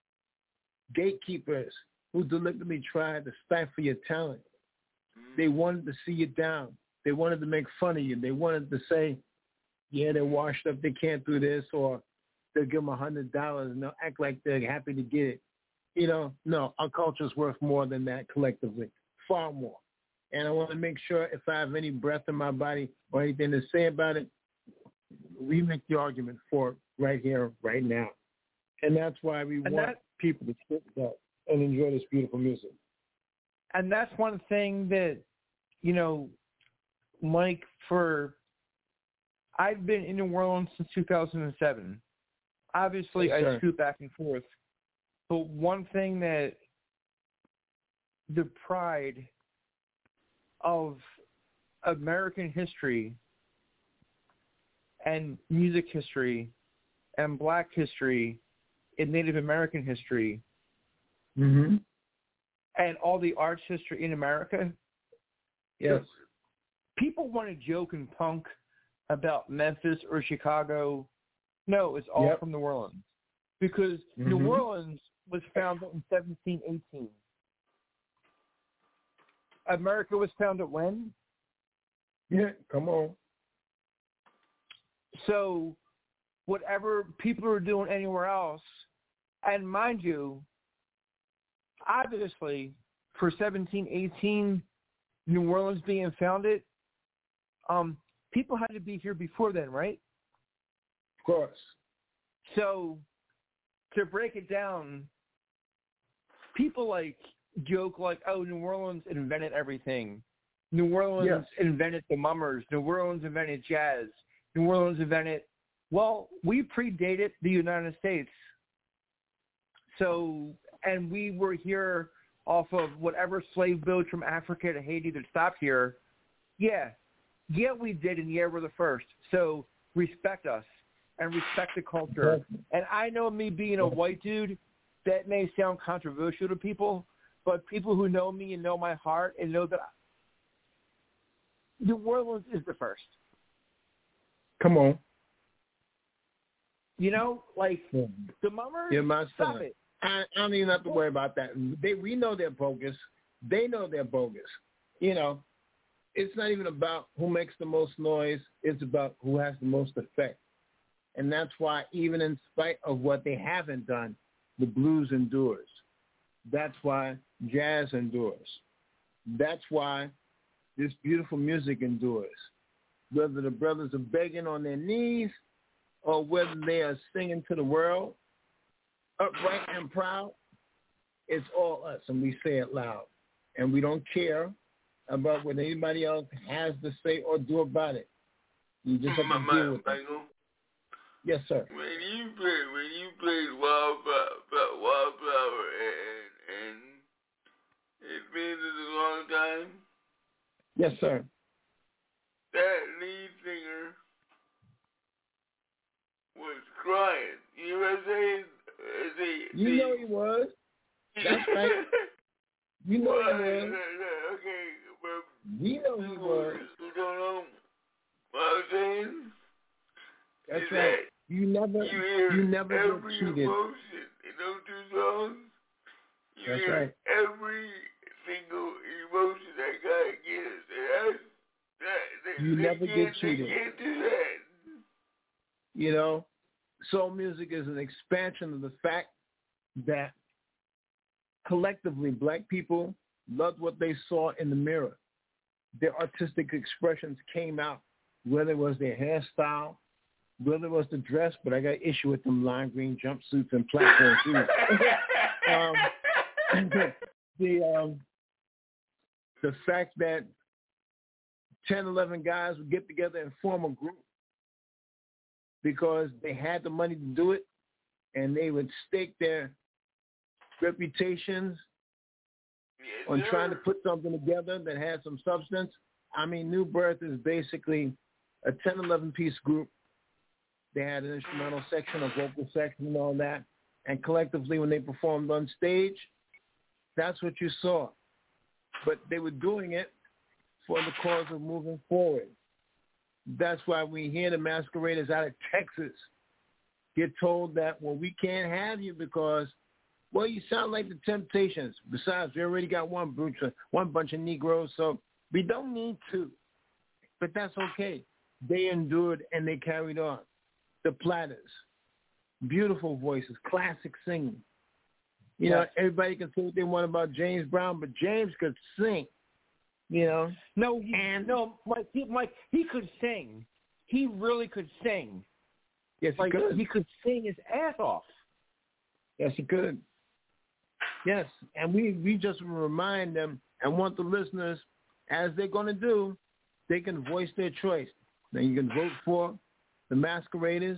gatekeepers, who deliberately tried to stifle your talent. They wanted to see you down. They wanted to make fun of you. They wanted to say, yeah, they're washed up, they can't do this, or they'll give them a hundred dollars and they'll act like they're happy to get it. You know, no, our culture's worth more than that collectively, far more. And I want to make sure if I have any breath in my body or anything to say about it, we make the argument for it right here, right now. And that's why we and want that, people to sit up and enjoy this beautiful music. And that's one thing that, you know, Mike, for, I've been in New Orleans since two thousand seven. Obviously, yes, I scoot back and forth. But one thing that the pride of American history and music history and black history and Native American history mm-hmm. and all the arts history in America. Yes. People want to joke and punk about Memphis or Chicago. No, it's all yep. from New Orleans. Because mm-hmm. New Orleans was founded in seventeen eighteen. America was founded when? Yeah, come on. So whatever people are doing anywhere else, and mind you, obviously, for seventeen eighteen, New Orleans being founded, um, people had to be here before then, right? Of course. So to break it down, people like joke like, oh, New Orleans invented everything. New Orleans yes. invented the mummers. New Orleans invented jazz. New Orleans invented, well, we predated the United States. So, and we were here off of whatever slave boats from Africa to Haiti that stopped here. Yeah. Yeah, we did, and yeah, we're the first. So respect us and respect the culture. And I know me being a white dude, that may sound controversial to people, but people who know me and know my heart and know that New Orleans is the first. Come on. You know, like Yeah. the mummers. You're my Stop son. it. I, I don't even have to worry about that. They, we know they're bogus. They know they're bogus. You know, it's not even about who makes the most noise. It's about who has the most effect. And that's why even in spite of what they haven't done, the blues endures. That's why jazz endures. That's why this beautiful music endures. Whether the brothers are begging on their knees or whether they are singing to the world, upright and proud, it's all us, and we say it loud. And we don't care about what anybody else has to say or do about it. You just have to deal with it. Michael, yes, sir. when you play, when you played Wildflower, Wildflower and, and it's been a long time. Yes, sir. That lead singer was crying. You know what I'm saying? They, You they, know he was. That's right. You know he was. Okay, but We know he was. you don't know what I'm saying? That's Is right. that You never, You hear you never every get cheated. emotion in those two songs. You That's hear right. every single emotion that God gives. And that's, that, they, You they never get can't, cheated. They can't do that. You know, soul music is an expansion of the fact that collectively black people loved what they saw in the mirror. Their artistic expressions came out, whether it was their hairstyle, whether it was the dress, but I got issue with them lime green jumpsuits and platform shoes. um, the um, the fact that ten, eleven guys would get together and form a group because they had the money to do it, and they would stake their reputations Yes, on sir. trying to put something together that had some substance. I mean, New Birth is basically a ten, eleven-piece group. They had an instrumental section, a vocal section, and all that. And collectively, when they performed on stage, that's what you saw. But they were doing it for the cause of moving forward. That's why we hear the masqueraders out of Texas get told that, well, we can't have you because, well, you sound like the Temptations. Besides, we already got one bunch of, one bunch of Negroes, so we don't need two. But that's okay. They endured and they carried on. The Platters, beautiful voices, classic singing. You Yes. know, everybody can say what they want about James Brown, but James could sing. You know, No, he, and no, Mike. He, Mike, he could sing. He really could sing. yes, he Like could. he could sing his ass off. Yes, he could. Yes, and we, we just remind them and want the listeners, as they're going to do, they can voice their choice. Now you can vote for the Masqueraders.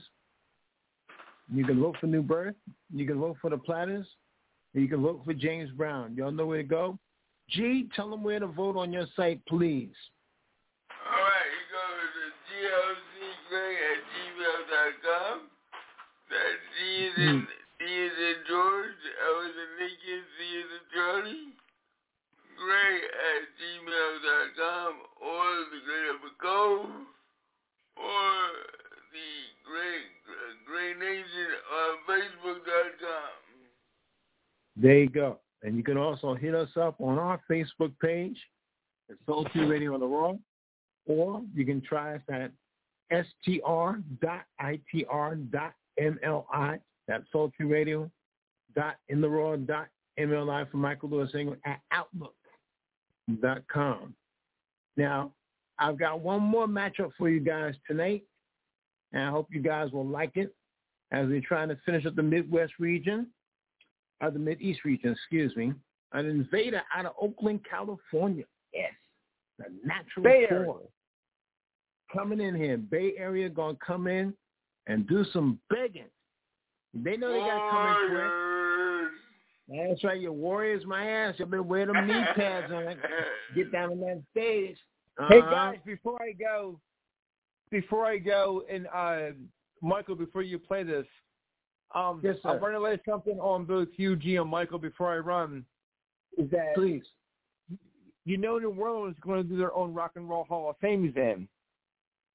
You can vote for New Birth. You can vote for the Platters. And you can vote for James Brown. Y'all know where to go? G, tell them where to vote on your site, please. All right, you go to G L C Gray at gmail dot com. That's G is in, D is in George, L is in Lincoln, C is in Charlie. Gray at gmail dot com or the Great Upper Cove or the Great Gray Nation on Facebook dot com. There you go. And you can also hit us up on our Facebook page at Soul Tree Radio on the Raw, or you can try us at S T R dot I T R dot M L I. That's Soul Tree Radio dot in the raw dot M L I for Michael Lewis Ingram at outlook dot com. Now, I've got one more matchup for you guys tonight, and I hope you guys will like it as we're trying to finish up the Midwest region. Or the Mideast region, excuse me, an invader out of Oakland, California. Yes, the natural Bay Area. four. Coming in here. Bay Area going to come in and do some begging. They know they got to come in quick. That's right, your Warriors, my ass. You better wear them knee pads on. Get down on that stage. Uh-huh. Hey, guys, before I go, before I go, and uh, Michael, before you play this, Um, yes, sir. I want to lay something on both you, G, and Michael before I run. Is that please? You know, New Orleans is going to do their own Rock and Roll Hall of Fame then.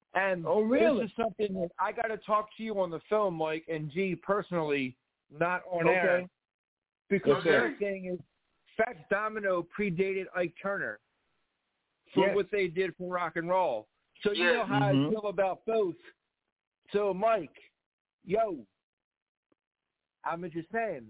And oh, really? this is something that I got to talk to you on the phone, Mike, and G personally, not on okay. air. Because yes, their thing is Fats Domino predated Ike Turner for yes. what they did for rock and roll. So you yes. know how mm-hmm. I feel about both. So, Mike, yo, I'm just saying.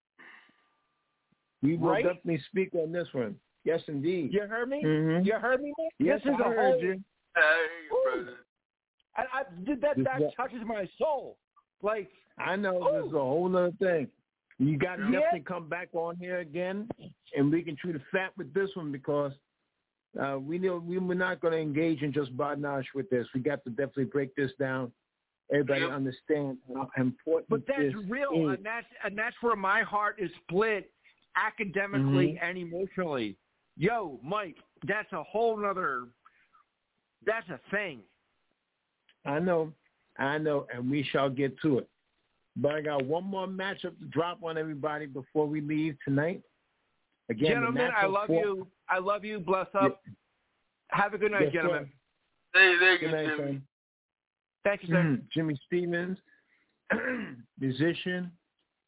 We will right? definitely speak on this one. Yes, indeed. You heard me? Mm-hmm. You heard me, Mike? Yes, this is I a heard whole, you. Hey, brother. I, I did that. That This touches my soul. Like I know ooh. this is a whole other thing. You got to Yeah. definitely come back on here again, and we can treat a fat with this one because uh, we know we we're not going to engage in just badnage with this. We got to definitely break this down. Everybody Yep. understand how important But that's this real, is. and that's and that's where my heart is split academically Mm-hmm. and emotionally. Yo, Mike, that's a whole nother. That's a thing. I know, I know, and we shall get to it. But I got one more matchup to drop on everybody before we leave tonight. Again, Gentlemen, I love four. you. I love you. Bless up. Yeah. Have a good night, Yes, gentlemen. Hey, thank Good you, night, Jimmy. son. Thank you, sir. Mm, Jimmy Stevens, musician,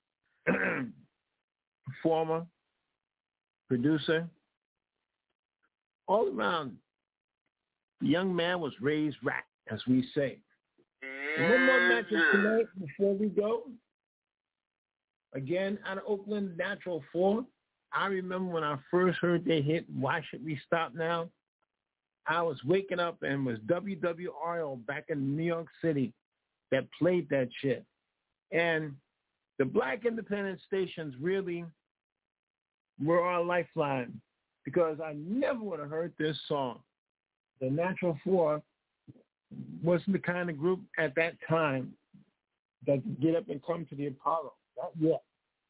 performer, producer, all around. The young man was raised right, as we say. And one more Yes, matchup sir. tonight before we go. Again, out of Oakland, Natural four. I remember when I first heard they hit Why Should We Stop Now? I was waking up and it was W W R L back in New York City that played that shit. And the black independent stations really were our lifeline because I never would have heard this song. The Natural Four wasn't the kind of group at that time that could get up and come to the Apollo. Not yet.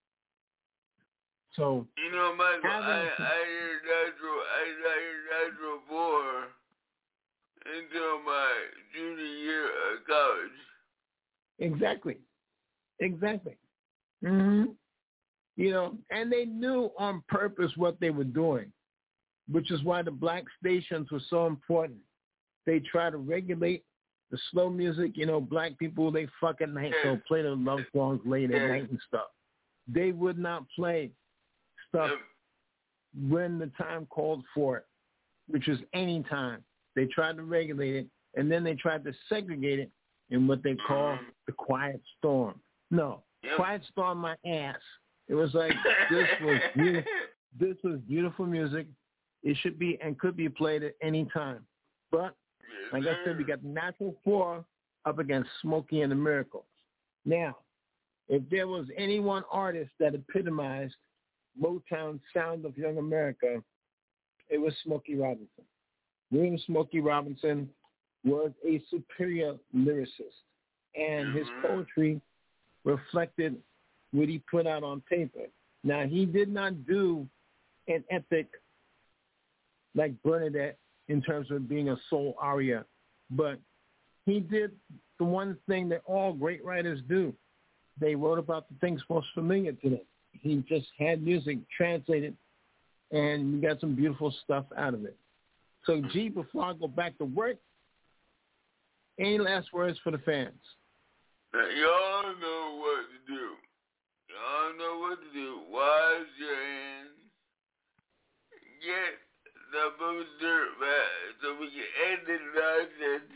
So, You know, Michael, having- I, I hear natural, I, I hear natural four until my junior year of college. exactly. Exactly. hmm You know, and they knew on purpose what they were doing, which is why the black stations were so important. They try to regulate the slow music. You know, black people, they fuck at night, so play the love songs late at night and stuff. They would not play stuff when the time called for it, which is any time. They tried to regulate it, and then they tried to segregate it in what they call the quiet storm. No, Yep. quiet storm my ass. It was like, this was beautiful. This was beautiful music. It should be and could be played at any time. But, like I said, we got the Natural Four up against Smokey and the Miracles. Now, if there was any one artist that epitomized Motown sound of young America, it was Smokey Robinson. William Smokey Robinson was a superior lyricist, and his poetry reflected what he put out on paper. Now, he did not do an epic like Bernadette in terms of being a soul aria, but he did the one thing that all great writers do. They wrote about the things most familiar to them. He just had music translated, and you got some beautiful stuff out of it. So, G, before I go back to work, any last words for the fans? Now, y'all know what to do. Y'all know what to do. Wash your hands. Get the booster back so we can end this nonsense.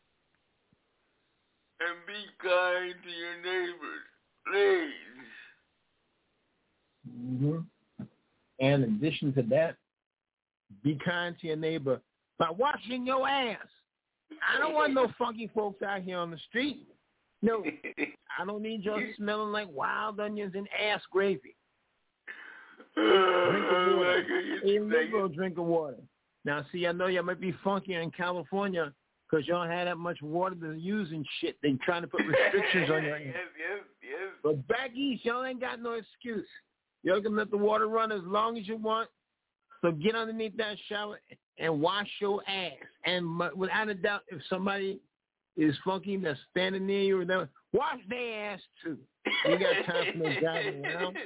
And be kind to your neighbors, please. Mm-hmm. And in addition to that, be kind to your neighbor by washing your ass. I don't want no funky folks out here on the street. No, I don't need y'all smelling like wild onions and ass gravy. Drink of water. A liberal drink of water. Now, see, I know y'all might be funky in California because y'all had that much water to use and shit. They trying to put restrictions on your Yes, yes, yes. But back east, y'all ain't got no excuse. Y'all can let the water run as long as you want. So get underneath that shower and wash your ass. And without a doubt, if somebody is funky that's standing near you, or whatever, wash their ass too. You got time for no driving around.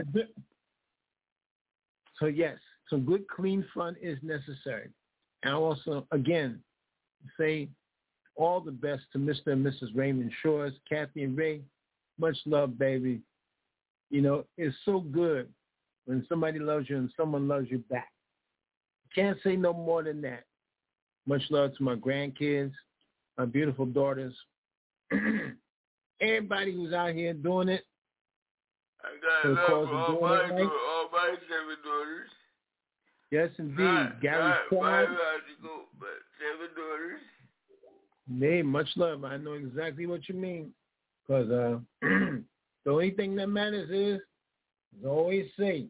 So yes, some good clean fun is necessary. And I also, again, say all the best to Mister and Missus Raymond Shores, Kathy and Ray. Much love, baby. You know, it's so good when somebody loves you and someone loves you back. Can't say no more than that. Much love to my grandkids, my beautiful daughters, everybody who's out here doing it. I got love for all my, right. all my seven daughters. Yes, indeed. Not, Gary not Pride. biological, but seven daughters. Hey, much love. I know exactly what you mean. Because uh, the only thing that matters is, as I always say,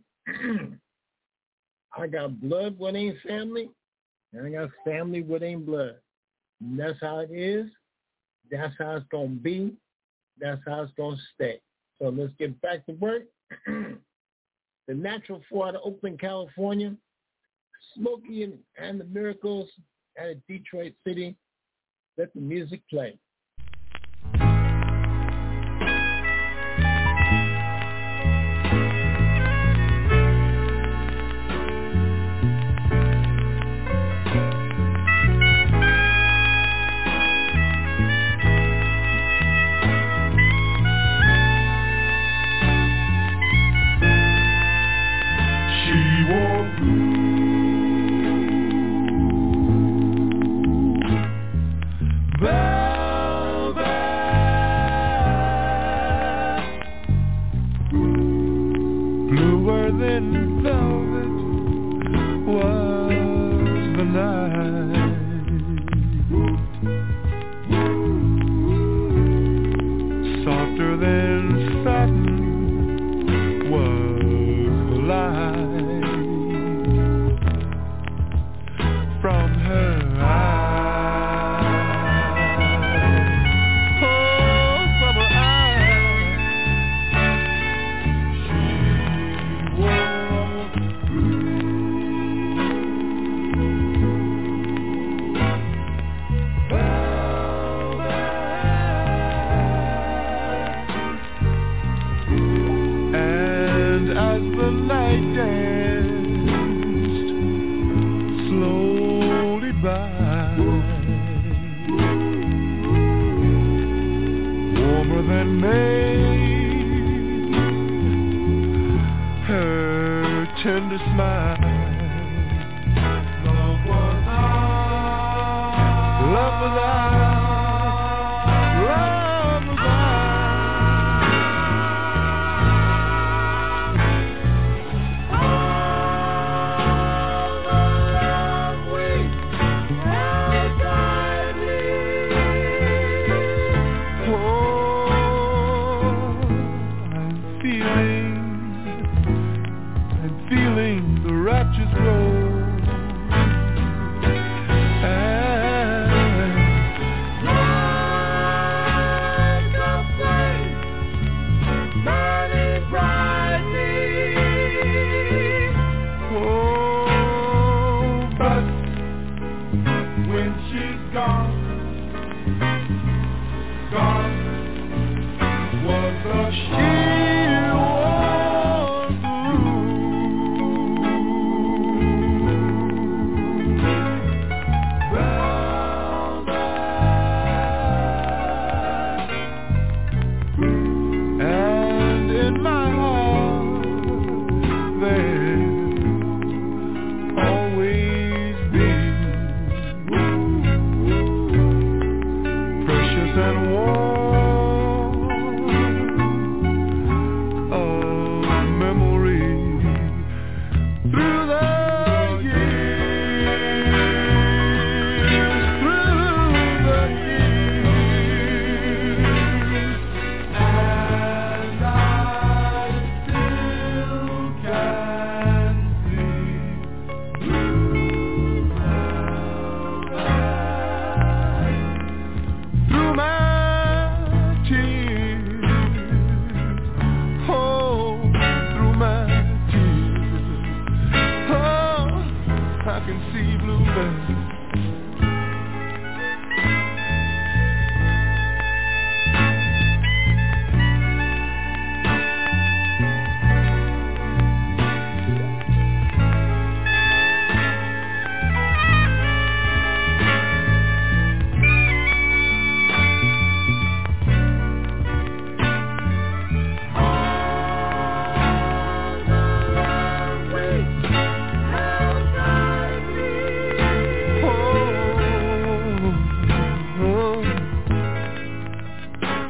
I got blood what ain't family, and I got family what ain't blood. And that's how it is. That's how it's going to be. That's how it's going to stay. So let's get back to work. The Natural Four out of Oakland, California. Smokey and, and the Miracles out of Detroit City. Let the music play.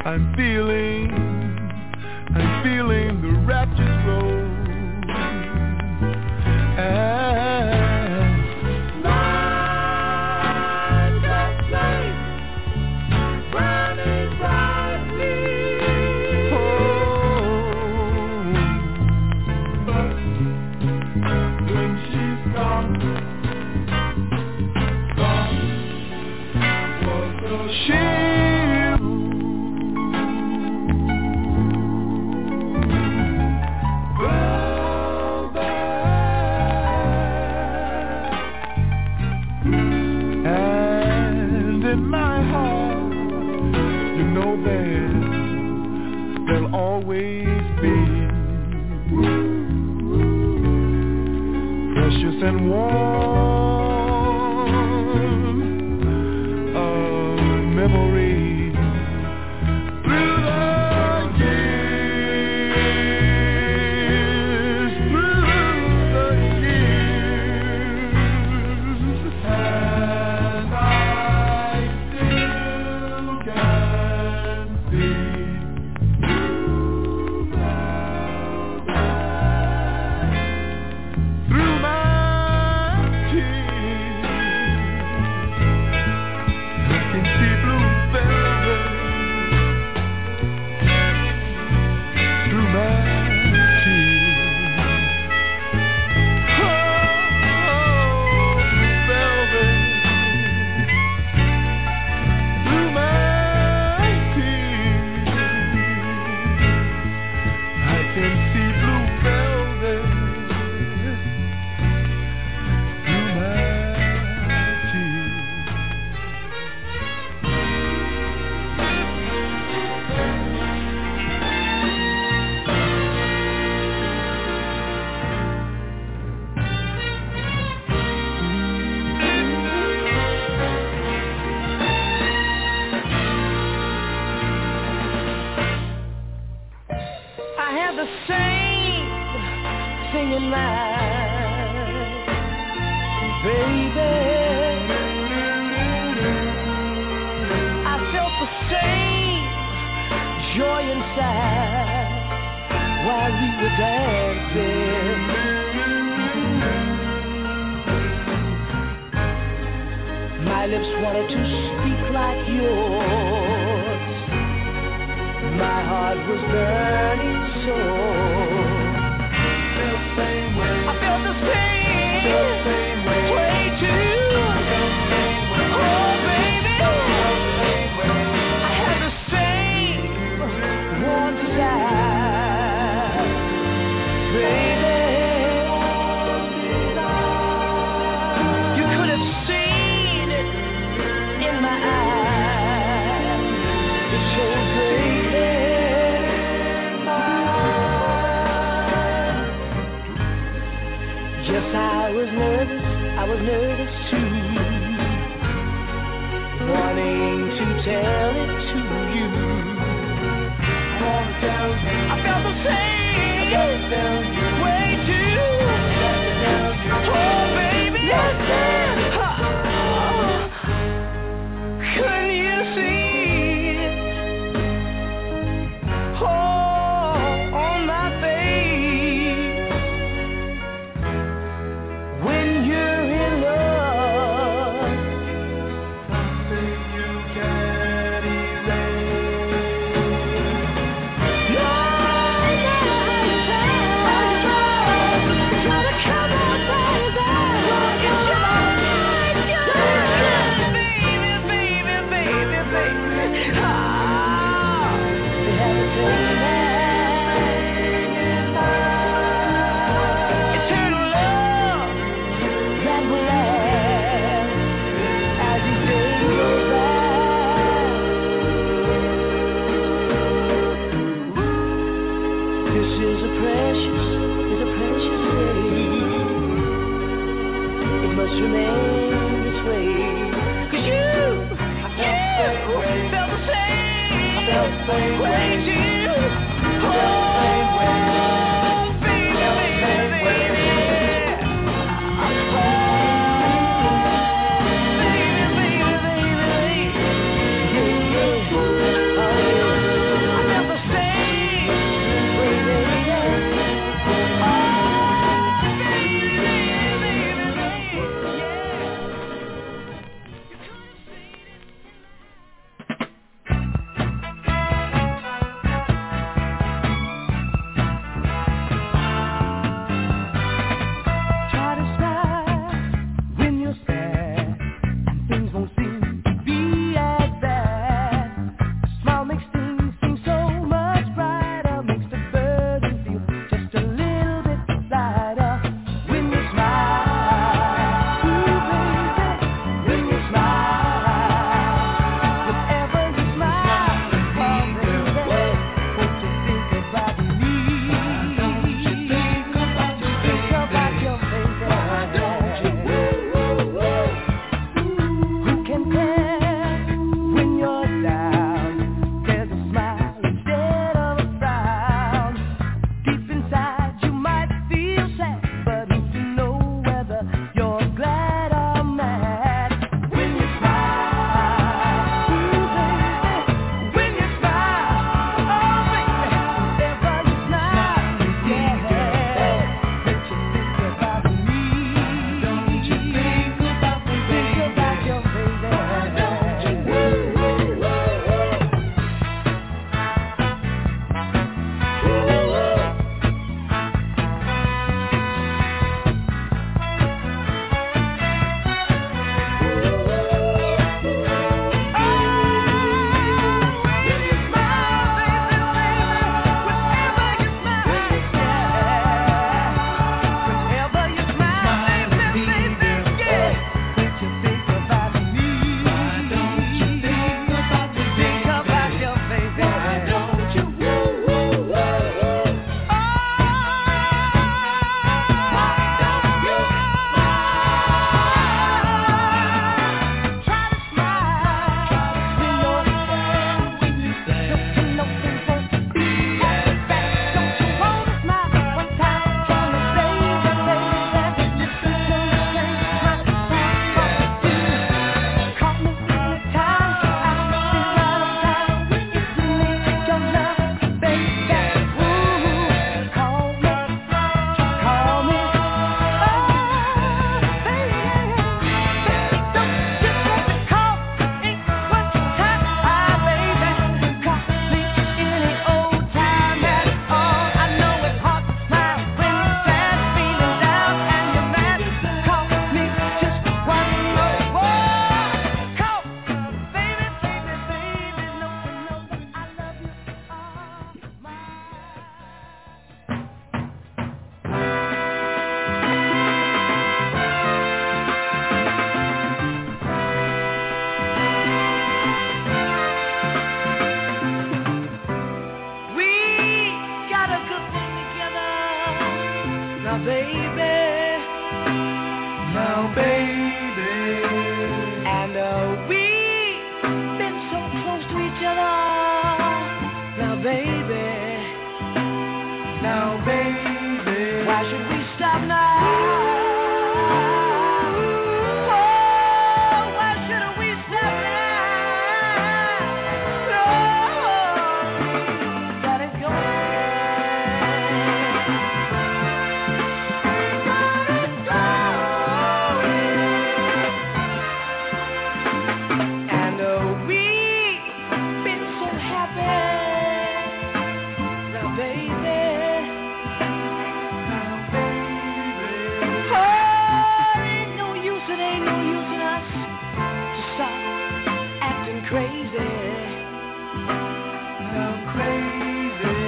I'm feeling, I'm feeling the rapture's roll. And night just flame burning brightly. Oh, but when she's gone, gone was the shield. And in my heart, you know there, there'll always be precious and warm a memory through the years, through the years. And I still can see through my through my tears. I can see blue velvet through my tears. Oh, blue velvet through my tears. I can see blue velvet through my tears. I have the same thing in mind, baby. I felt the same joy inside while we were dancing. My lips wanted to speak like yours. My heart was burning so. I felt the same, way too. Oh, baby, I had the same warm desire, baby. You could have seen it in my eyes. It showed greatly. Yes, I was nervous, I was nervous too, wanting to tell it to you. I felt the same way too. Oh, baby, couldn't you see it? Oh, on my face. When you're in love, nothing you can erase. No, no, try to come on, baby. It's your life, baby, baby, baby, baby. Ah, we have a thing eternal love that will last as these days go by. This is a precious, is a precious day. It must remain this way. 'Cause you, you felt the same way too. Oh, baby, baby, baby. Oh, baby, baby, baby.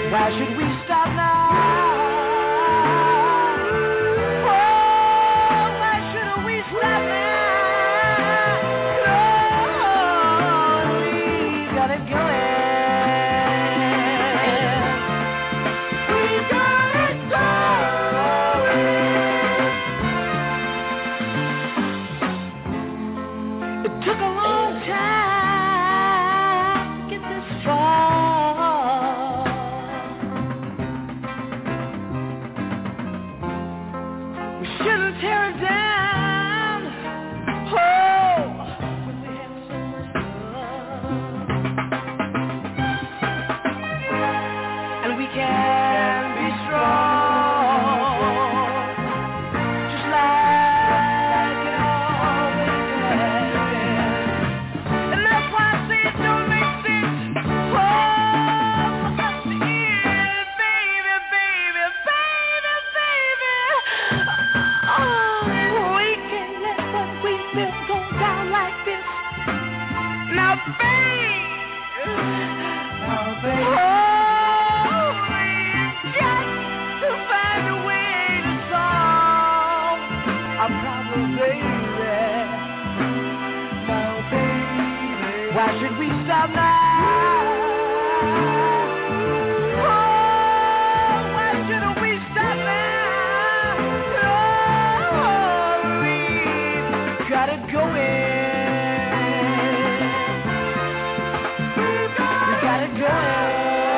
Why should we stop now? Oh, why should we stop now? Oh, we got it going. We got it going. It took a long time to get this far. Shouldn't tear it down. Oh, when we have so much love, and we can be strong, just like it always has been. And that's why I say it don't make sense. Oh, I see it, baby, baby, baby, baby. Oh, we can't let what we feel go down like this. Now, babe, now, babe, oh, we've got to find a way to solve our problem, baby. Now, baby, why should we stop now? Oh, why shouldn't we stop now? Oh, we've got it going. We got it going.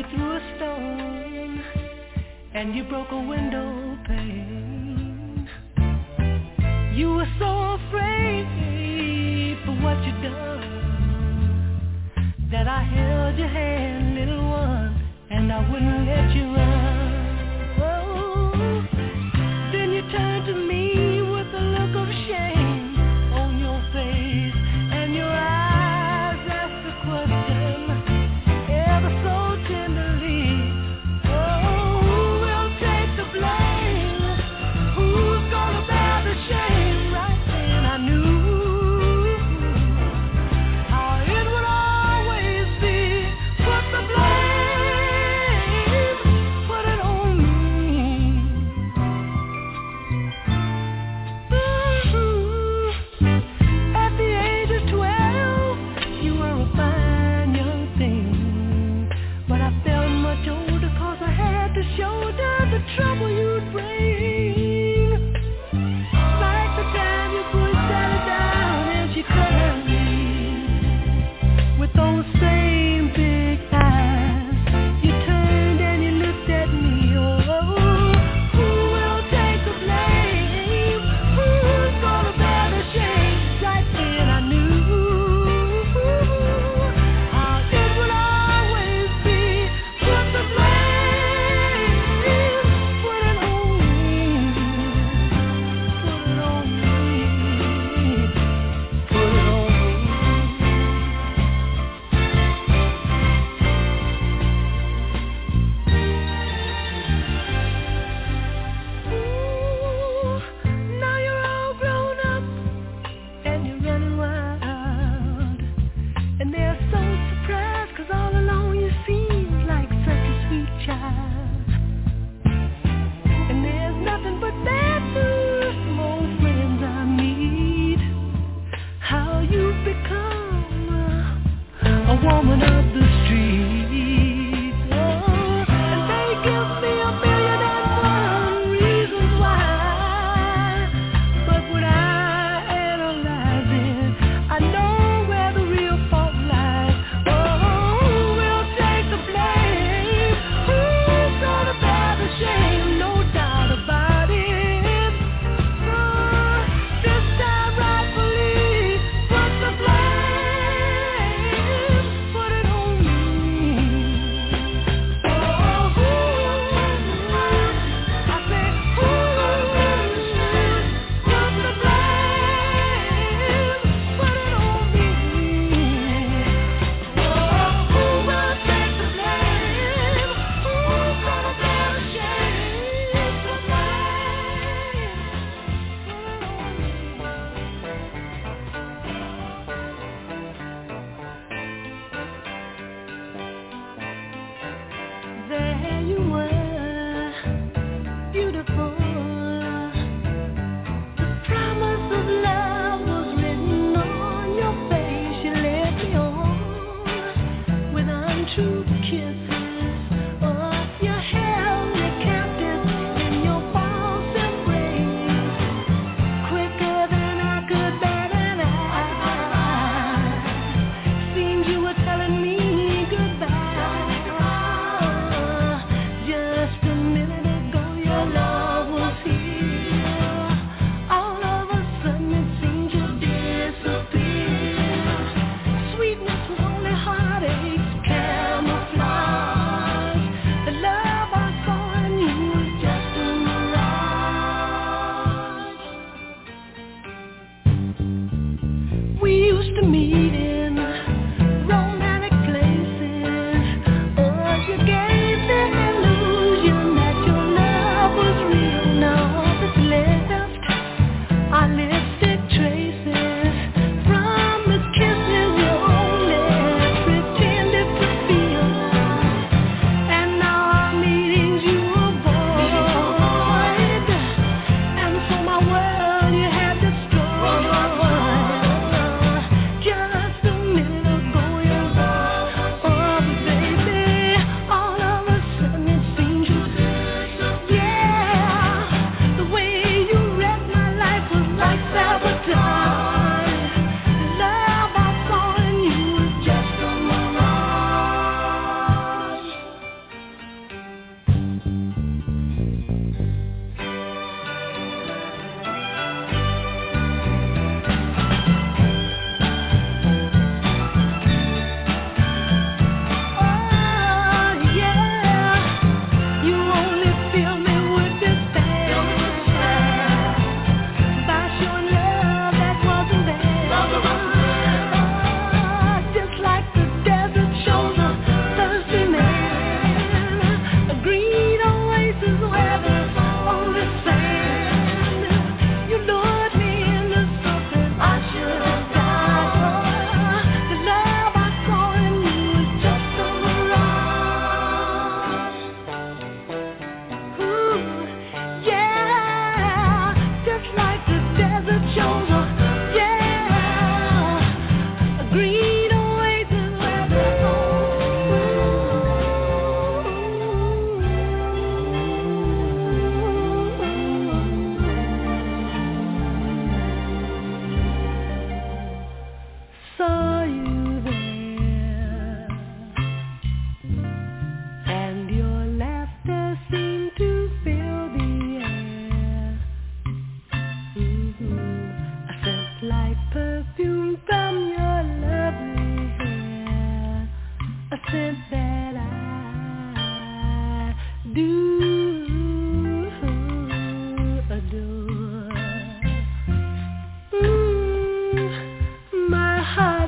through a storm and you broke a window pane. You were so afraid for what you'd done that I held your hand, little one, and I wouldn't let you run. Oh, then you turned to me with a look of shame on your face, and your eyes asked a question ever so tenderly. Oh, who will take the blame? Who's gonna bear the shame? Right then I knew how it would always be. Put the blame, put it on me. Mhm. At the age of twelve, you were a fine young thing, but I felt much older 'cause I had to shoulder the trouble you'd bring. Like the time you pushed Sally down and she couldn't leave. With those same big eyes, you turned and you looked at me. Oh, who will take the blame? Who's gonna bear the shame? Right then I knew how it would always be. Put the blame, put it on me. Put it on me. Put it on me. Ooh, now you're all grown up and you're running wild, and they're so surprised 'cause all along you seemed like such a sweet child. And there's nothing but bad news from old friends I meet. How you've become a, a woman of the street. Oh, and they give me a million and one reasons why. But when I analyze it, I know where the real fault lies. Oh, who will take the blame? Who's gonna bear the shame? No doubt about it. Oh, this time rightfully, put the blame, put it on me. Oh, who? I say, who? Put the blame, put it on me. Oh, who will take the blame? Who's gonna bear the shame? The blame, put it on me. There you were, beautiful. The promise of love was written on your face. You led me on with untrue kisses. Oh, you held me captive in your false embrace. Quicker than I could bat an eye. Seems you were telling me goodbye. Just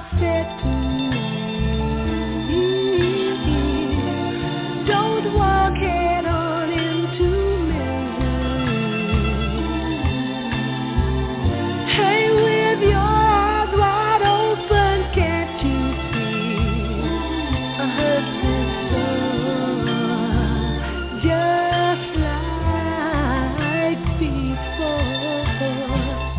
said to you, don't walk head on into misery. Hey, with your eyes wide open, can't you see a hurtful soul, just like before?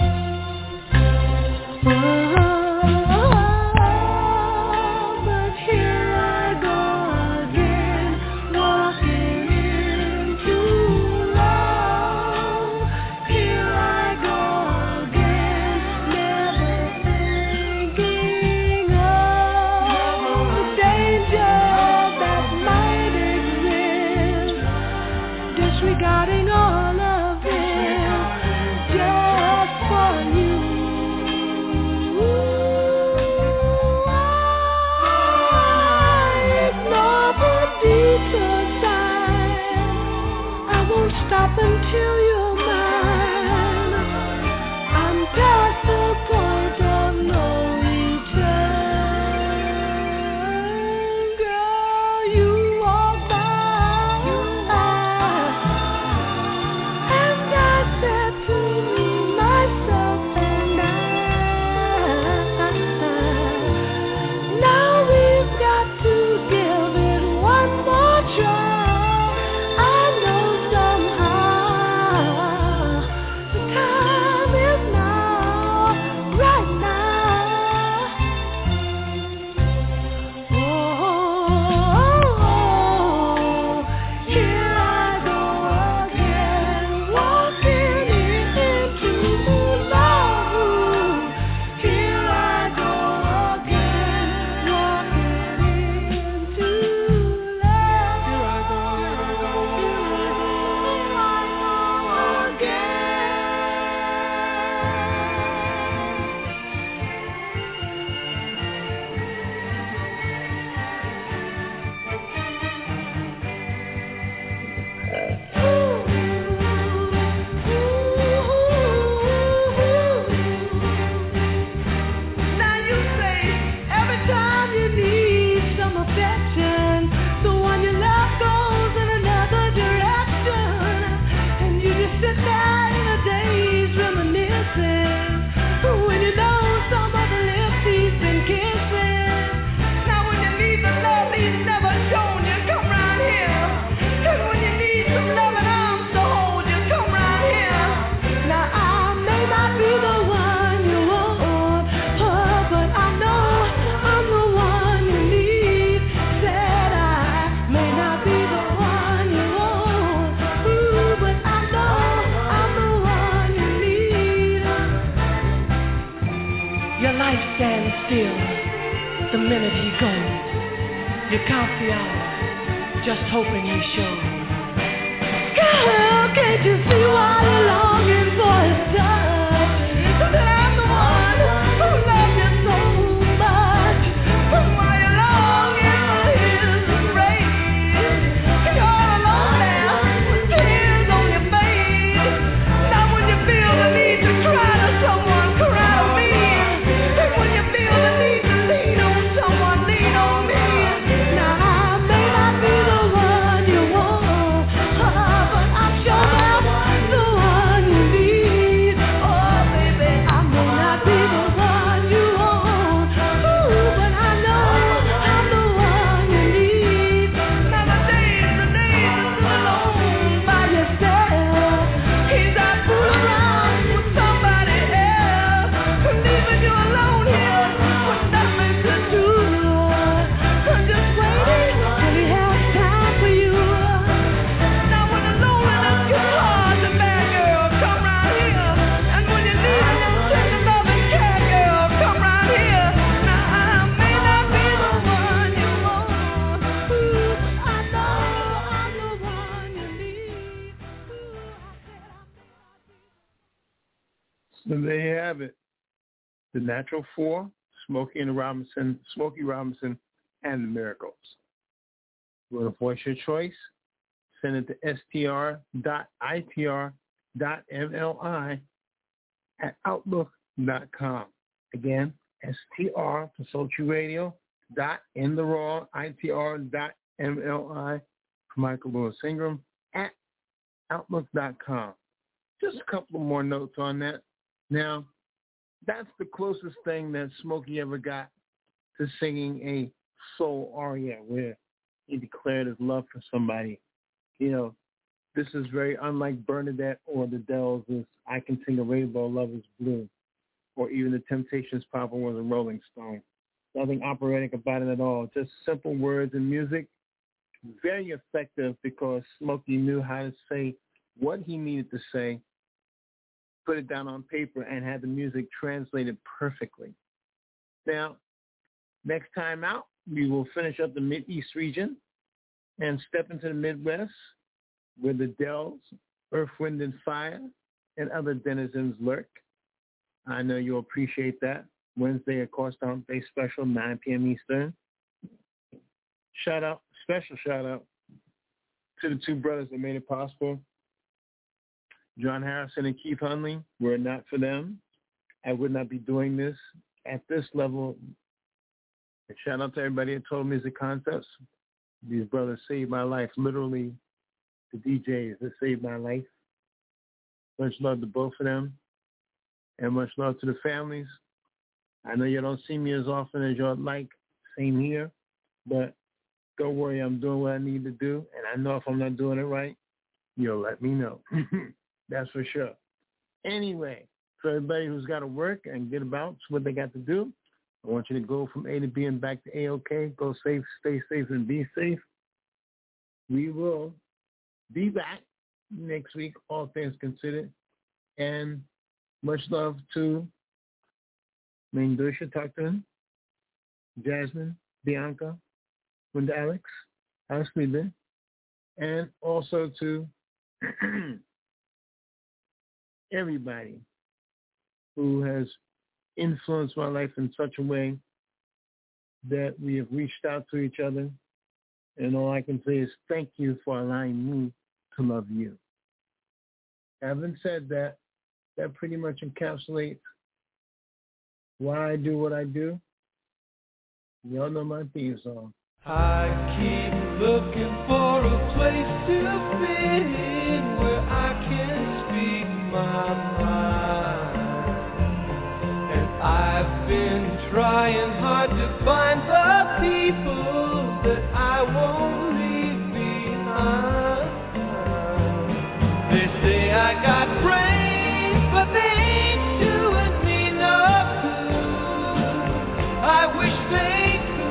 But here I go again, walking into love. Here I go again, never thinking of the danger that might exist, disregarding all of it just for you. I won't stop until you're mine. I'm past the point of no return. Girl, you walk by, and I said to myself, and I, now we've got to give it one more try. I know somehow the time is now, right now. Oh, here I go again, walking into love. Here I go again, walking into love. Here I go, here I go, here I go Now you say every time you need some affection, the one you love goes in another direction, and you just sit there in a daze reminiscing when you know some other lips he's been kissing. Now when you need the love he's never shown you, come round here. And when you need some loving arms to hold you, come round here. Now I may not be the one you want, oh, but I know I'm the one you need. Said I may not be the one you want, ooh, but I know I'm the one you need. Your life stands still the minute he goes. You count the hours, just hoping he shows. Girl, can't you see why you're longing for his touch? That I'm the one who loves you so much. Why you're longing for his embrace? You're alone there with tears on your face. Now when you feel the need to cry to someone, cry to me. And when you feel the need to lean on someone, lean on me. Now I may not be the one you want, oh, but I'm sure I'm the one you need. Oh, baby, I may not be the one you want, ooh, but I know I'm the one you need. Now the days, the days alone by yourself. He's out fooling around with somebody else, leaving you alone here with nothing to do. Just waiting till he has time for you. Now when the loneliness gets hard to bear, girl, come round here. And when you need a little tender love and care, girl, come round here. Now I may not be the one you want, ooh, but I know I'm the one you need. Ooh, I said I may not be. So there you have it. The Natural Four, Smokey and Robinson, Smokey Robinson, and the Miracles. You want to voice your choice? Send it to S T R dot I T R dot M L I at outlook dot com. Again, S T R for Sultry Radio, dot in the raw, I T R dot M L I for Michael Lewis Ingram at outlook dot com. Just a couple of more notes on that. Now, that's the closest thing that Smokey ever got to singing a soul aria where he declared his love for somebody. You know, this is very unlike Bernadette or the Dells' I Can Sing a Rainbow, Love is Blue, or even the Temptations' Papa Was a Rolling Stone. Nothing operatic about it at all. Just simple words and music. Very effective because Smokey knew how to say what he needed to say, put it down on paper, and had the music translated perfectly. Now, next time out, we will finish up the Mideast region and step into the Midwest where the Dells, Earth, Wind, and Fire, and other denizens lurk. I know you'll appreciate that. Wednesday, of course, Down Day Special, nine p.m. Eastern. Shout out, special shout out to the two brothers that made it possible. John Harrison and Keith Hunley. Were it not for them, I would not be doing this at this level. And shout out to everybody at Total Music Concepts. These brothers saved my life, literally the D Js that saved my life. Much love to both of them, and much love to the families. I know you don't see me as often as you'd like, same here, but don't worry, I'm doing what I need to do, and I know if I'm not doing it right, you'll let me know. That's for sure. Anyway, for everybody who's got to work and get about what they got to do, I want you to go from A to B and back to A-OK. Go safe, stay safe, and be safe. We will be back next week, all things considered. And much love to Mendusha, talk to him, Jasmine, Bianca, and Alex, how's sleeping, and also to everybody who has influenced my life in such a way that we have reached out to each other. And all I can say is thank you for allowing me to love you. Having said that, that pretty much encapsulates why I do what I do. Y'all know my theme song. I keep looking for a place to fit in where I can speak my mind. And I've been trying hard to find the people that I won't leave behind. They say I got brains, but they ain't doing me no good. I wish they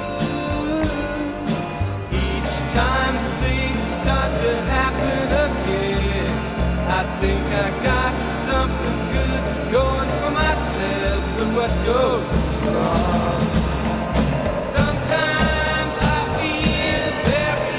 could. Each time things start to happen again, I think I got something good going for myself. But what goes wrong? Sometimes I feel very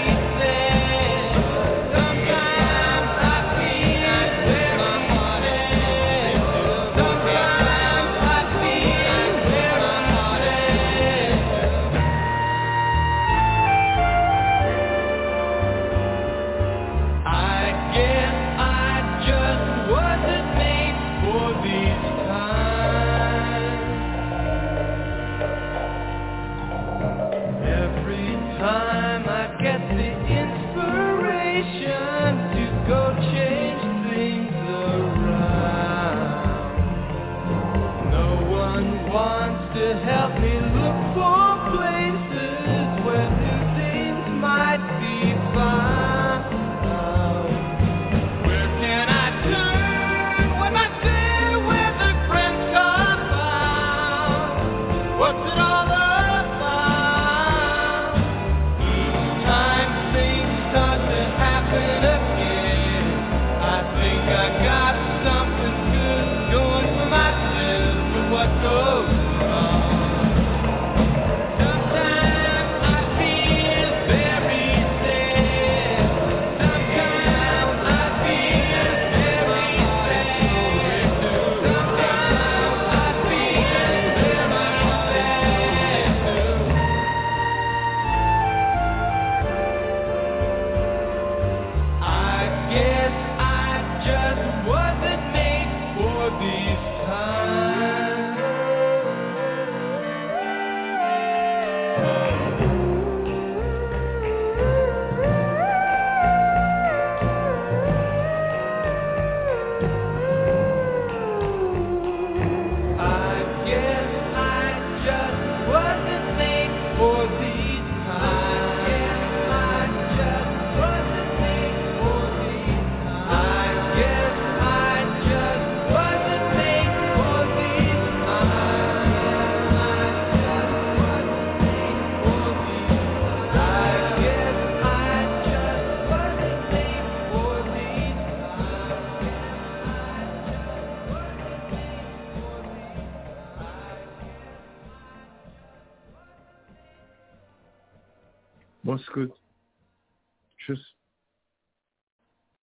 Moi, ce que je,